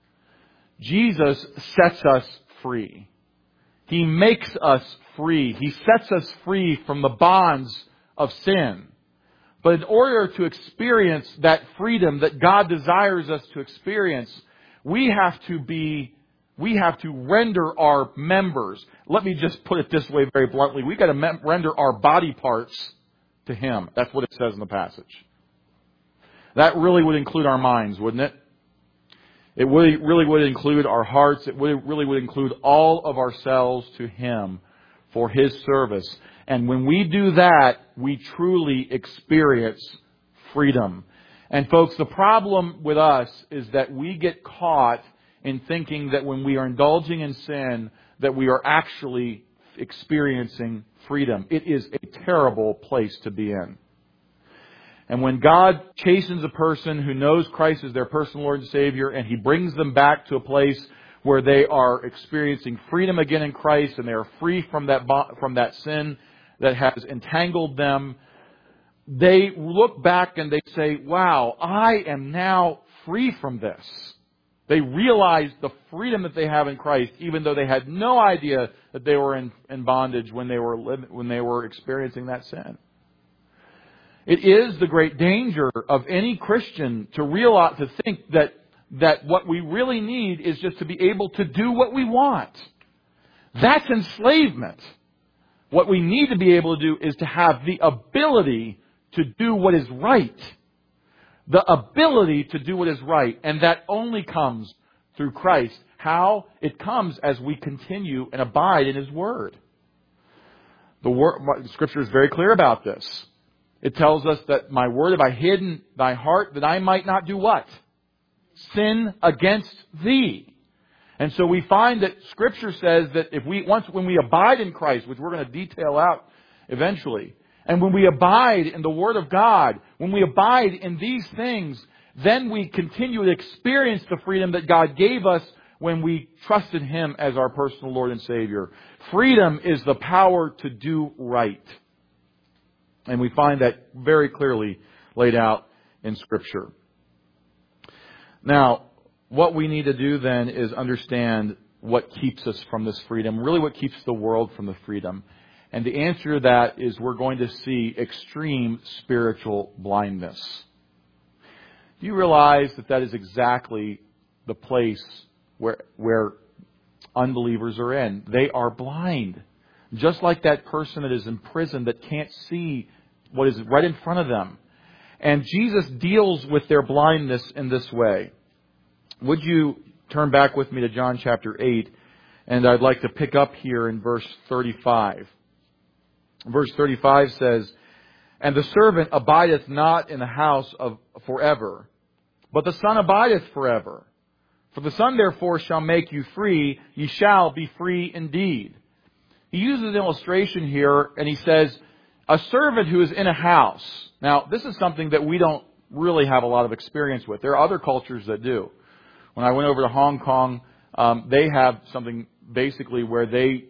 Jesus sets us free. He makes us free. He sets us free from the bonds of sin. But in order to experience that freedom that God desires us to experience, we have to render our members. Let me just put it this way very bluntly. We've got to render our body parts to Him. That's what it says in the passage. That really would include our minds, wouldn't it? It really would include our hearts. It really would include all of ourselves to Him for His service. And when we do that, we truly experience freedom. And folks, the problem with us is that we get caught in thinking that when we are indulging in sin, that we are actually experiencing freedom. It is a terrible place to be in. And when God chastens a person who knows Christ as their personal Lord and Savior, and He brings them back to a place where they are experiencing freedom again in Christ, and they are free from that sin that has entangled them, they look back and they say, wow, I am now free from this. They realize the freedom that they have in Christ, even though they had no idea that they were in bondage when they were experiencing that sin. It is the great danger of any Christian to think that what we really need is just to be able to do what we want. That's enslavement. What we need to be able to do is to have the ability to do what is right. The ability to do what is right. And that only comes through Christ. How? It comes as we continue and abide in His Word. The Scripture is very clear about this. It tells us that my word have I hid in thy heart that I might not do what? Sin against thee. And so we find that Scripture says that when we abide in Christ, which we're going to detail out eventually, and when we abide in the Word of God, when we abide in these things, then we continue to experience the freedom that God gave us when we trusted Him as our personal Lord and Savior. Freedom is the power to do right. And we find that very clearly laid out in Scripture. Now, what we need to do then is understand what keeps us from this freedom, really what keeps the world from the freedom. And the answer to that is we're going to see extreme spiritual blindness. Do you realize that is exactly the place where unbelievers are in? They are blind. Just like that person that is in prison that can't see what is right in front of them. And Jesus deals with their blindness in this way. Would you turn back with me to John chapter 8, and I'd like to pick up here in verse 35. Verse 35 says, And the servant abideth not in the house forever, but the Son abideth forever. For the Son therefore shall make you free, ye shall be free indeed. He uses an illustration here, and he says, a servant who is in a house. Now, this is something that we don't really have a lot of experience with. There are other cultures that do. When I went over to Hong Kong, they have something basically where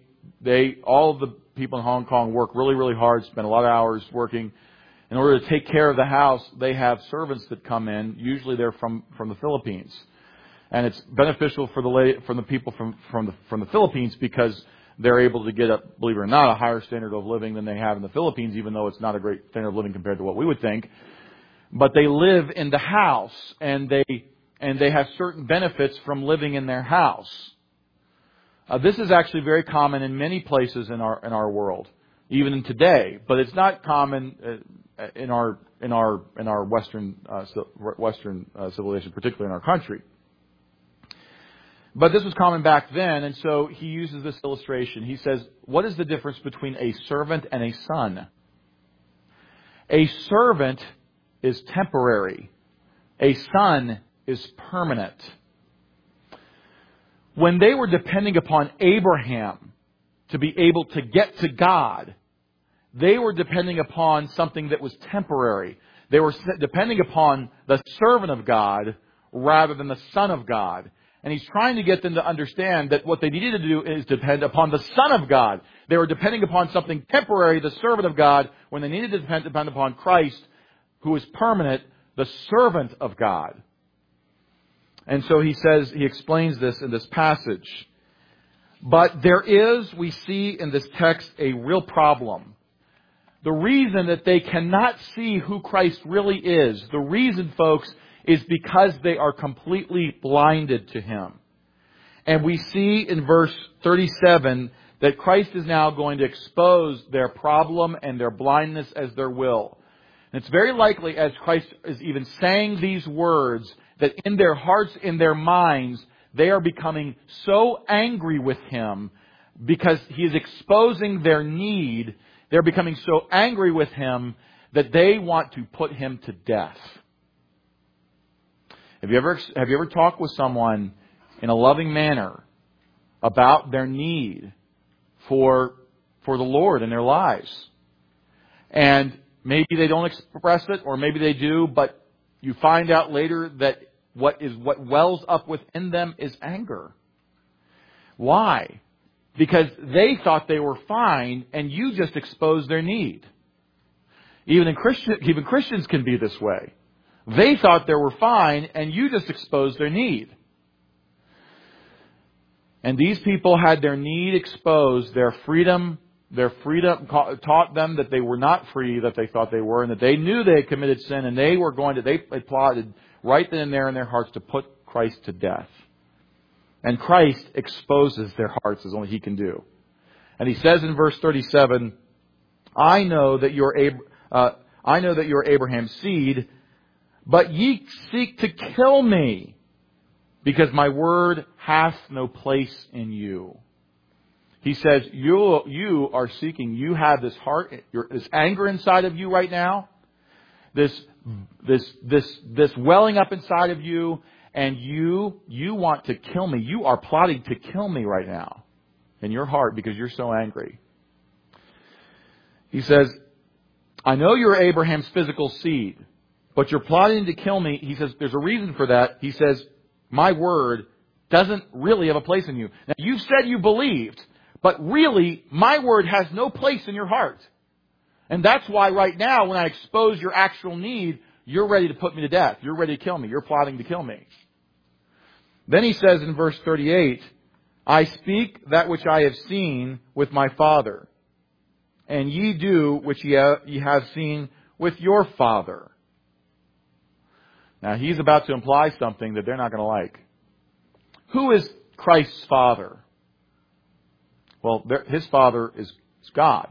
all of the people in Hong Kong work really, really hard, spend a lot of hours working. In order to take care of the house, they have servants that come in. Usually they're from the Philippines. And it's beneficial for the people from the Philippines because they're able to get believe it or not, a higher standard of living than they have in the Philippines, even though it's not a great standard of living compared to what we would think. But they live in the house, and they have certain benefits from living in their house. This is actually very common in many places in our world, even today. But it's not common in our Western civilization, particularly in our country. But this was common back then, and so he uses this illustration. He says, what is the difference between a servant and a son? A servant is temporary. A son is permanent. when they were depending upon Abraham to be able to get to God, they were depending upon something that was temporary. They were depending upon the servant of God rather than the Son of God. And He's trying to get them to understand that what they needed to do is depend upon the Son of God. They were depending upon something temporary, the servant of God, when they needed to depend upon Christ, who is permanent, the servant of God. And so he explains this in this passage. But there is, we see in this text, a real problem. The reason that they cannot see who Christ really is, the reason, folks, is because they are completely blinded to Him. And we see in verse 37 that Christ is now going to expose their problem and their blindness as their will. And it's very likely, as Christ is even saying these words, that in their hearts, in their minds, they are becoming so angry with Him because He is exposing their need. They're becoming so angry with Him that they want to put Him to death. Have you ever talked with someone in a loving manner about their need for the Lord in their lives? And maybe they don't express it, or maybe they do, but you find out later that what wells up within them is anger. Why? Because they thought they were fine, and you just exposed their need. Even Christians can be this way. They thought they were fine, and you just exposed their need. And these people had their need exposed, their freedom taught them that they were not free, that they thought they were, and that they knew they had committed sin, and they plotted right then and there in their hearts to put Christ to death. And Christ exposes their hearts as only He can do. And He says in verse 37, I know that you're Abraham's seed, but ye seek to kill me, because my word hath no place in you. He says, you are seeking, you have this heart, this anger inside of you right now, this welling up inside of you, and you want to kill me. You are plotting to kill me right now in your heart because you're so angry. He says, I know you're Abraham's physical seed, but you're plotting to kill me. He says, there's a reason for that. He says, my word doesn't really have a place in you. Now, you said you believed, but really, my word has no place in your heart. And that's why right now, when I expose your actual need, you're ready to put me to death. You're ready to kill me. You're plotting to kill me. Then he says in verse 38, I speak that which I have seen with my Father, and ye do which ye have seen with your father. Now, he's about to imply something that they're not going to like. Who is Christ's father? Well, His father is God.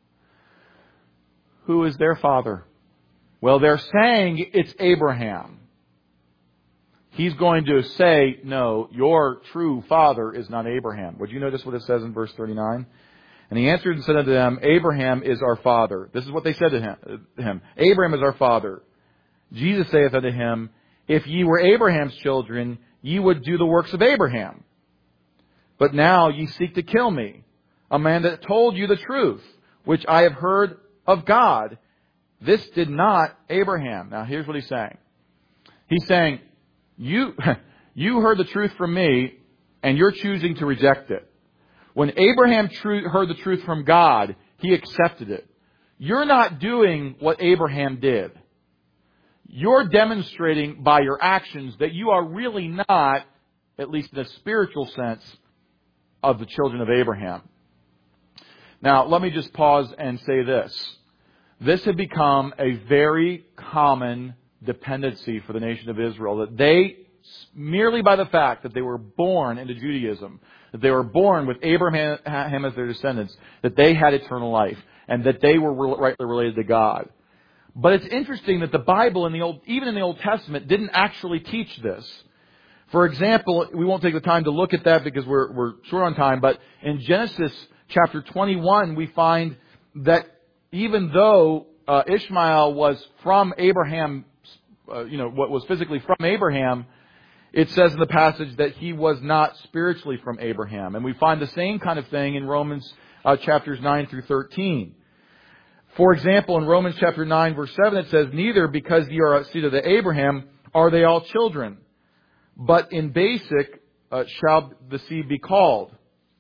Who is their father? Well, they're saying it's Abraham. He's going to say, no, your true father is not Abraham. Would you notice what it says in verse 39? And he answered and said unto them, Abraham is our father. This is what they said to him. Abraham is our father. Jesus saith unto him, if ye were Abraham's children, ye would do the works of Abraham. But now ye seek to kill me, a man that told you the truth, which I have heard of God. This did not Abraham. Now here's what he's saying. He's saying, you heard the truth from me, and you're choosing to reject it. When Abraham heard the truth from God, he accepted it. You're not doing what Abraham did. You're demonstrating by your actions that you are really not, at least in a spiritual sense, of the children of Abraham. Now, let me just pause and say this. This had become a very common dependency for the nation of Israel, that they, merely by the fact that they were born into Judaism, that they were born with Abraham as their descendants, that they had eternal life, and that they were rightly related to God. But it's interesting that the Bible, even in the Old Testament, didn't actually teach this. For example, we won't take the time to look at that because we're short on time, but in Genesis chapter 21, we find that even though Ishmael was from Abraham, was physically from Abraham, it says in the passage that he was not spiritually from Abraham. And we find the same kind of thing in Romans chapters 9 through 13. For example, in Romans chapter 9, verse 7, it says, "Neither because ye are a seed of the Abraham are they all children, but in basic shall the seed be called."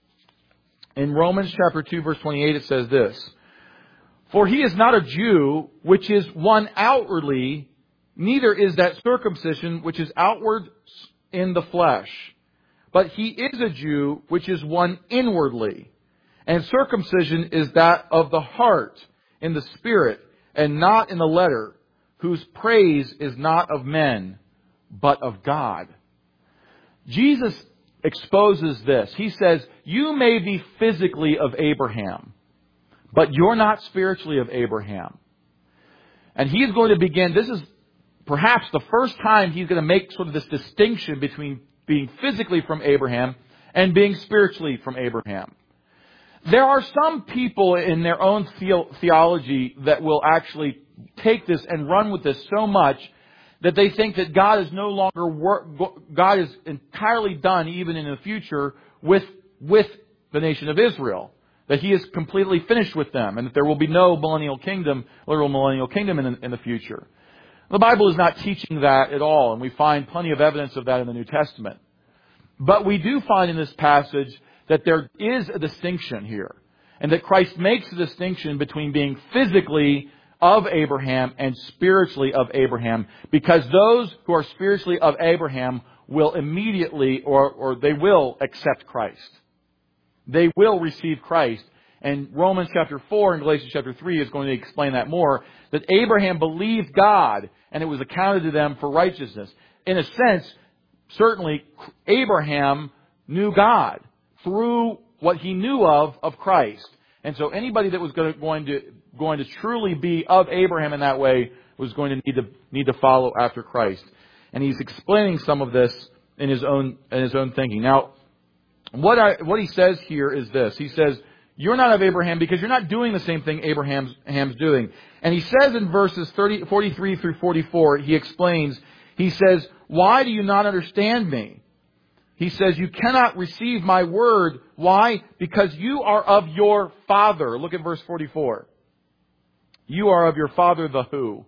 In Romans chapter 2, verse 28, it says this, "For he is not a Jew, which is one outwardly, neither is that circumcision which is outward in the flesh. But he is a Jew, which is one inwardly. And circumcision is that of the heart, in the spirit, and not in the letter, whose praise is not of men, but of God." Jesus exposes this. He says, you may be physically of Abraham, but you're not spiritually of Abraham. And he's going to begin, this is perhaps the first time he's going to make sort of this distinction between being physically from Abraham and being spiritually from Abraham. There are some people in their own theology that will actually take this and run with this so much that they think that God is no longer God is entirely done, even in the future, with the nation of Israel. That He is completely finished with them, and that there will be no millennial kingdom, literal millennial kingdom in the future. The Bible is not teaching that at all, and we find plenty of evidence of that in the New Testament. But we do find in this passage that there is a distinction here, and that Christ makes a distinction between being physically of Abraham and spiritually of Abraham, because those who are spiritually of Abraham will immediately, or they will accept Christ. They will receive Christ. And Romans chapter 4 and Galatians chapter 3 is going to explain that more, that Abraham believed God and it was accounted to them for righteousness. In a sense, certainly Abraham knew God through what he knew of Christ. And so anybody that was going to truly be of Abraham in that way was going to need to follow after Christ. And he's explaining some of this in his own thinking. Now, what he says here is this. He says, you're not of Abraham because you're not doing the same thing Abraham's doing. And he says in verses 43 through 44, he explains, he says, why do you not understand me? He says, you cannot receive my word. Why? Because you are of your father. Look at verse 44. You are of your father, the who?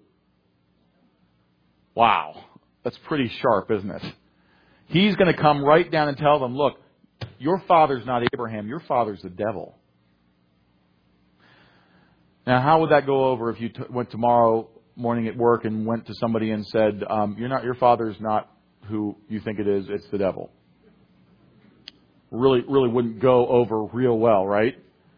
Wow. That's pretty sharp, isn't it? He's going to come right down and tell them, look, your father's not Abraham. Your father's the devil. Now, how would that go over if you went tomorrow morning at work and went to somebody and said, your father's not who you think it is, it's the devil? Really wouldn't go over real well, right?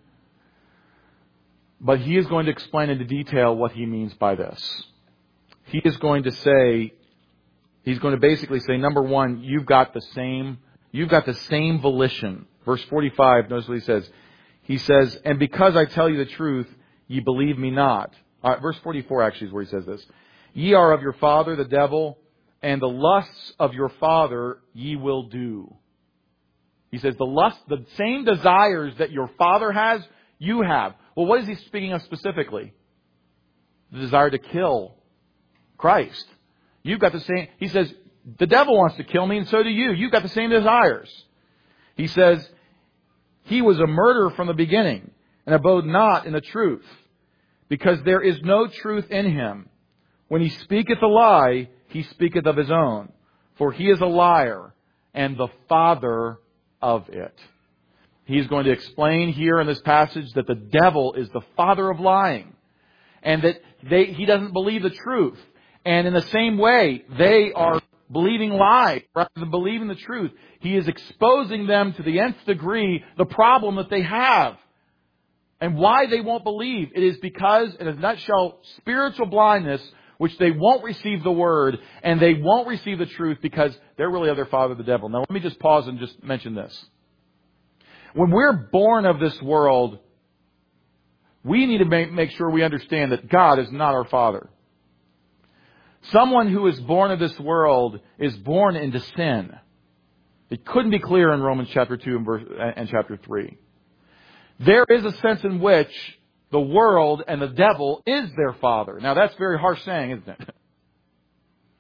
But he is going to explain into detail what he means by this. He is going to say, he's going to basically say, number one, you've got the same volition. Verse 45, notice what he says. He says, and because I tell you the truth, ye believe me not. Verse 44 actually is where he says this. Ye are of your father, the devil, and the lusts of your father ye will do. He says, the same desires that your father has, you have. Well, what is he speaking of specifically? The desire to kill Christ. You've got the same, he says, the devil wants to kill me and so do you. You've got the same desires. He says, he was a murderer from the beginning and abode not in the truth, because there is no truth in him. When he speaketh a lie, he speaketh of his own, for he is a liar and the father of it. He's going to explain here in this passage that the devil is the father of lying, and that he doesn't believe the truth. And in the same way, they are believing lies rather than believing the truth. He is exposing them to the nth degree the problem that they have. And why they won't believe. It is because, in a nutshell, spiritual blindness, which they won't receive the word, and they won't receive the truth because they're really of their father, the devil. Now, let me just pause and just mention this. When we're born of this world, we need to make sure we understand that God is not our father. Someone who is born of this world is born into sin. It couldn't be clearer in Romans chapter 2 and chapter 3. There is a sense in which the world and the devil is their father. Now, that's very harsh saying, isn't it?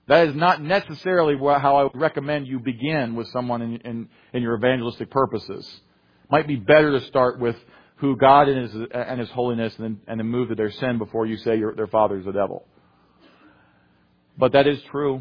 That is not necessarily how I would recommend you begin with someone in your evangelistic purposes. Might be better to start with who God is and His holiness, and then move to their sin before you say their father is the devil. But that is true.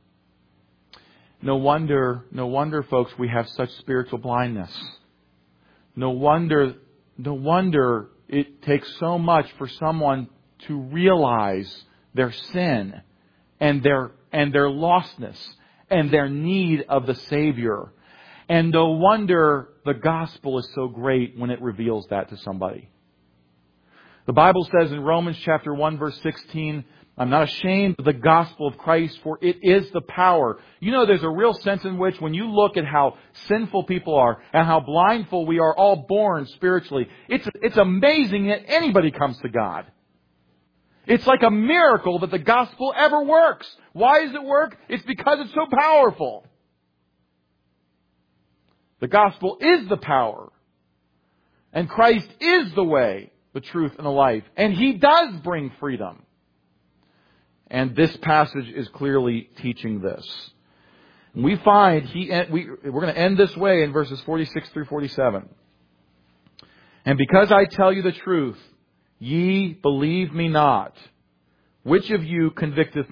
No wonder, folks, we have such spiritual blindness. No wonder it takes so much for someone to realize their sin and their lostness and their need of the Savior. And no wonder the gospel is so great when it reveals that to somebody. The Bible says in Romans chapter 1 verse 16, I'm not ashamed of the gospel of Christ, for it is the power. You know, there's a real sense in which when you look at how sinful people are and how blindfold we are all born spiritually, it's amazing that anybody comes to God. It's like a miracle that the gospel ever works. Why does it work? It's because it's so powerful. The gospel is the power. And Christ is the way, the truth, and the life. And He does bring freedom. And this passage is clearly teaching this. And we find we're going to end this way in verses 46 through 47. And because I tell you the truth, ye believe me not. Which of you convicteth?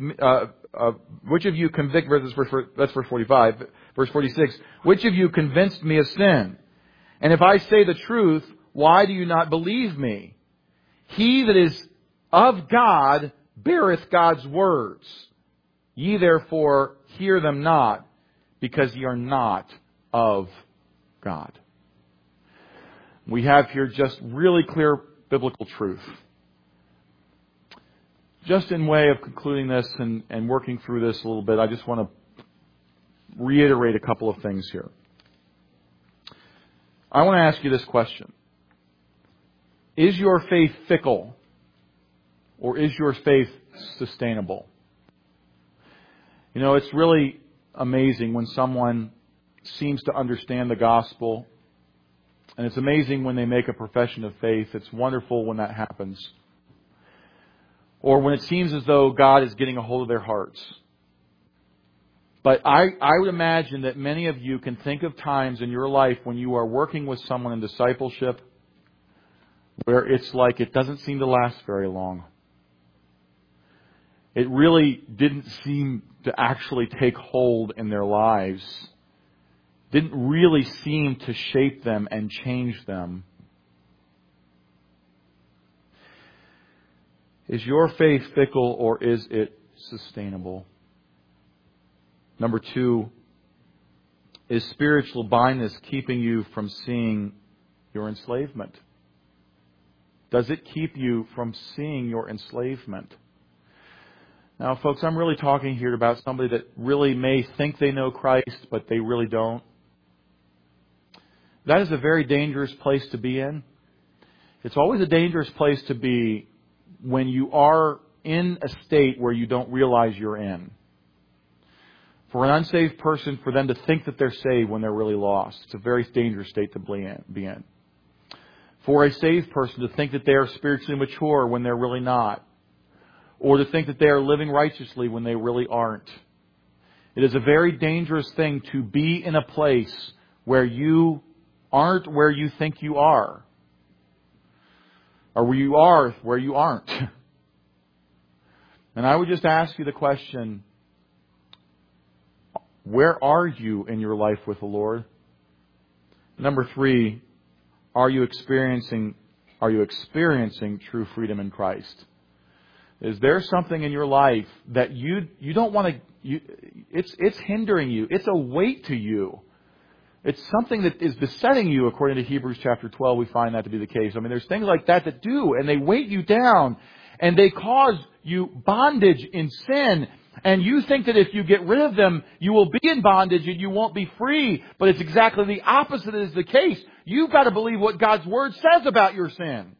That's verse 45. Verse 46. Which of you convinced me of sin? And if I say the truth, why do you not believe me? He that is of God beareth God's words. Ye therefore hear them not, because ye are not of God. We have here just really clear biblical truth. Just in way of concluding this and working through this a little bit, I just want to reiterate a couple of things here. I want to ask you this question. Is your faith fickle? Or is your faith sustainable? You know, it's really amazing when someone seems to understand the gospel. And it's amazing when they make a profession of faith. It's wonderful when that happens. Or when it seems as though God is getting a hold of their hearts. But I would imagine that many of you can think of times in your life when you are working with someone in discipleship where it's like it doesn't seem to last very long. It really didn't seem to actually take hold in their lives. Didn't really seem to shape them and change them. Is your faith fickle or is it sustainable? Number 2, is spiritual blindness keeping you from seeing your enslavement? Does it keep you from seeing your enslavement? Now, folks, I'm really talking here about somebody that really may think they know Christ, but they really don't. That is a very dangerous place to be in. It's always a dangerous place to be when you are in a state where you don't realize you're in. For an unsaved person, for them to think that they're saved when they're really lost, it's a very dangerous state to be in. For a saved person to think that they are spiritually mature when they're really not. Or to think that they are living righteously when they really aren't. It is a very dangerous thing to be in a place where you aren't where you think you are. Or where you are where you aren't. And I would just ask you the question, where are you in your life with the Lord? Number 3, are you experiencing true freedom in Christ? Is there something in your life that you don't want to, it's hindering you. It's a weight to you. It's something that is besetting you, according to Hebrews chapter 12. We find that to be the case. I mean, there's things like that do, and they weight you down, and they cause you bondage in sin. And you think that if you get rid of them, you will be in bondage and you won't be free. But it's exactly the opposite is the case. You've got to believe what God's Word says about your sin.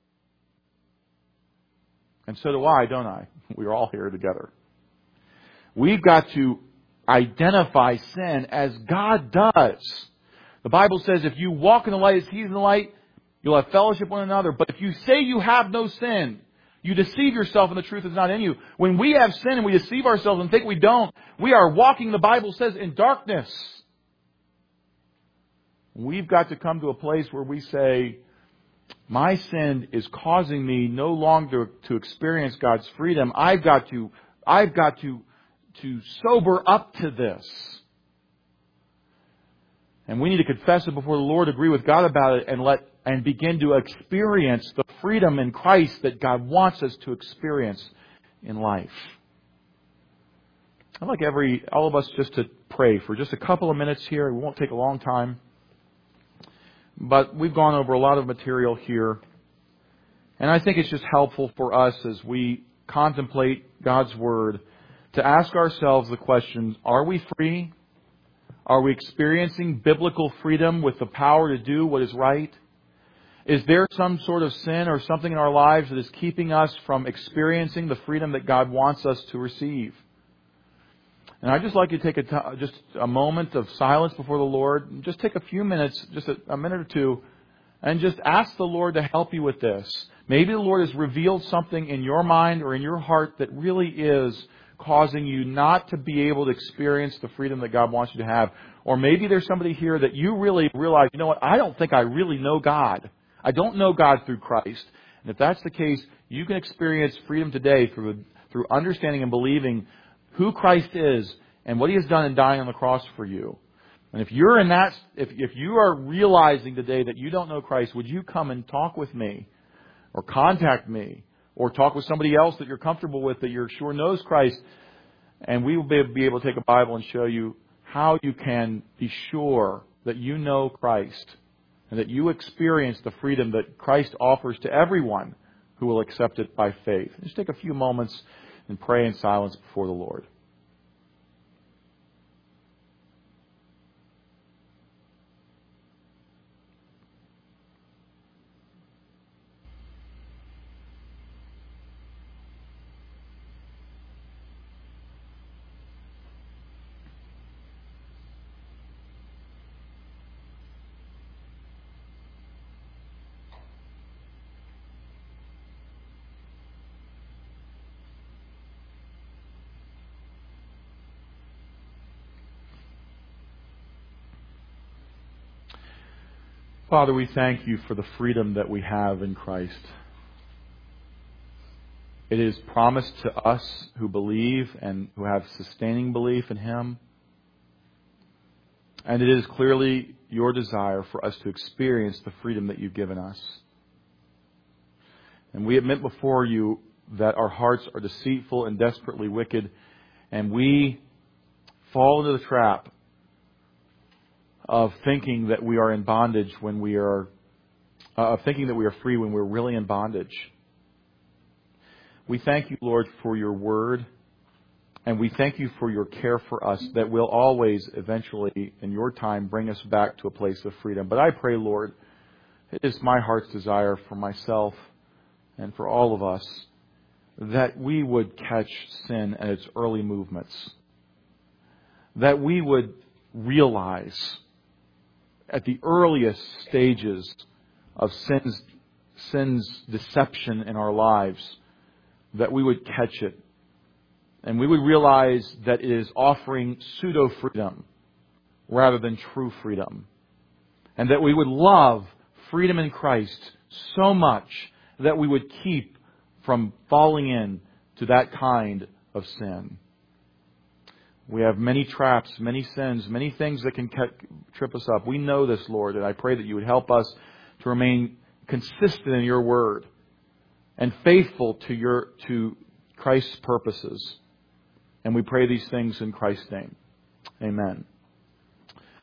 And so do I, don't I? We're all here together. We've got to identify sin as God does. The Bible says if you walk in the light as He's in the light, you'll have fellowship with one another. But if you say you have no sin, You deceive yourself and the truth is not in you. When we have sin and we deceive ourselves and think we don't, we are walking, the Bible says, in darkness. We've got to come to a place where we say, my sin is causing me no longer to experience God's freedom. I've got to sober up to this. And we need to confess it before the Lord, agree with God about it, and begin to experience the freedom in Christ that God wants us to experience in life. I'd like all of us just to pray for just a couple of minutes here. It won't take a long time. But we've gone over a lot of material here. And I think it's just helpful for us as we contemplate God's Word to ask ourselves the question, are we free? Are we experiencing biblical freedom with the power to do what is right? Is there some sort of sin or something in our lives that is keeping us from experiencing the freedom that God wants us to receive? And I'd just like you to take just a moment of silence before the Lord. Just take a few minutes, just a minute or two, and just ask the Lord to help you with this. Maybe the Lord has revealed something in your mind or in your heart that really is causing you not to be able to experience the freedom that God wants you to have. Or maybe there's somebody here that you really realize, you know what, I don't think I really know God. I don't know God through Christ. And if that's the case, you can experience freedom today through understanding and believing who Christ is and what He has done in dying on the cross for you. And if you're in that, if you are realizing today that you don't know Christ, would you come and talk with me, or contact me, or talk with somebody else that you're comfortable with that you're sure knows Christ, and we will be able to take a Bible and show you how you can be sure that you know Christ and that you experience the freedom that Christ offers to everyone who will accept it by faith. Just take a few moments and pray in silence before the Lord. Father, we thank You for the freedom that we have in Christ. It is promised to us who believe and who have sustaining belief in Him. And it is clearly Your desire for us to experience the freedom that You've given us. And we admit before You that our hearts are deceitful and desperately wicked, and we fall into the trap of thinking that we are in bondage when we are, thinking that we are free when we're really in bondage. We thank You, Lord, for Your Word, and we thank You for Your care for us that will always, eventually, in Your time, bring us back to a place of freedom. But I pray, Lord, it is my heart's desire for myself and for all of us that we would catch sin at its early movements, that we would realize at the earliest stages of sin's deception in our lives, that we would catch it. And we would realize that it is offering pseudo-freedom rather than true freedom. And that we would love freedom in Christ so much that we would keep from falling into that kind of sin. We have many traps, many sins, many things that can trip us up. We know this, Lord, and I pray that You would help us to remain consistent in Your Word and faithful to Christ's purposes. And we pray these things in Christ's name. Amen.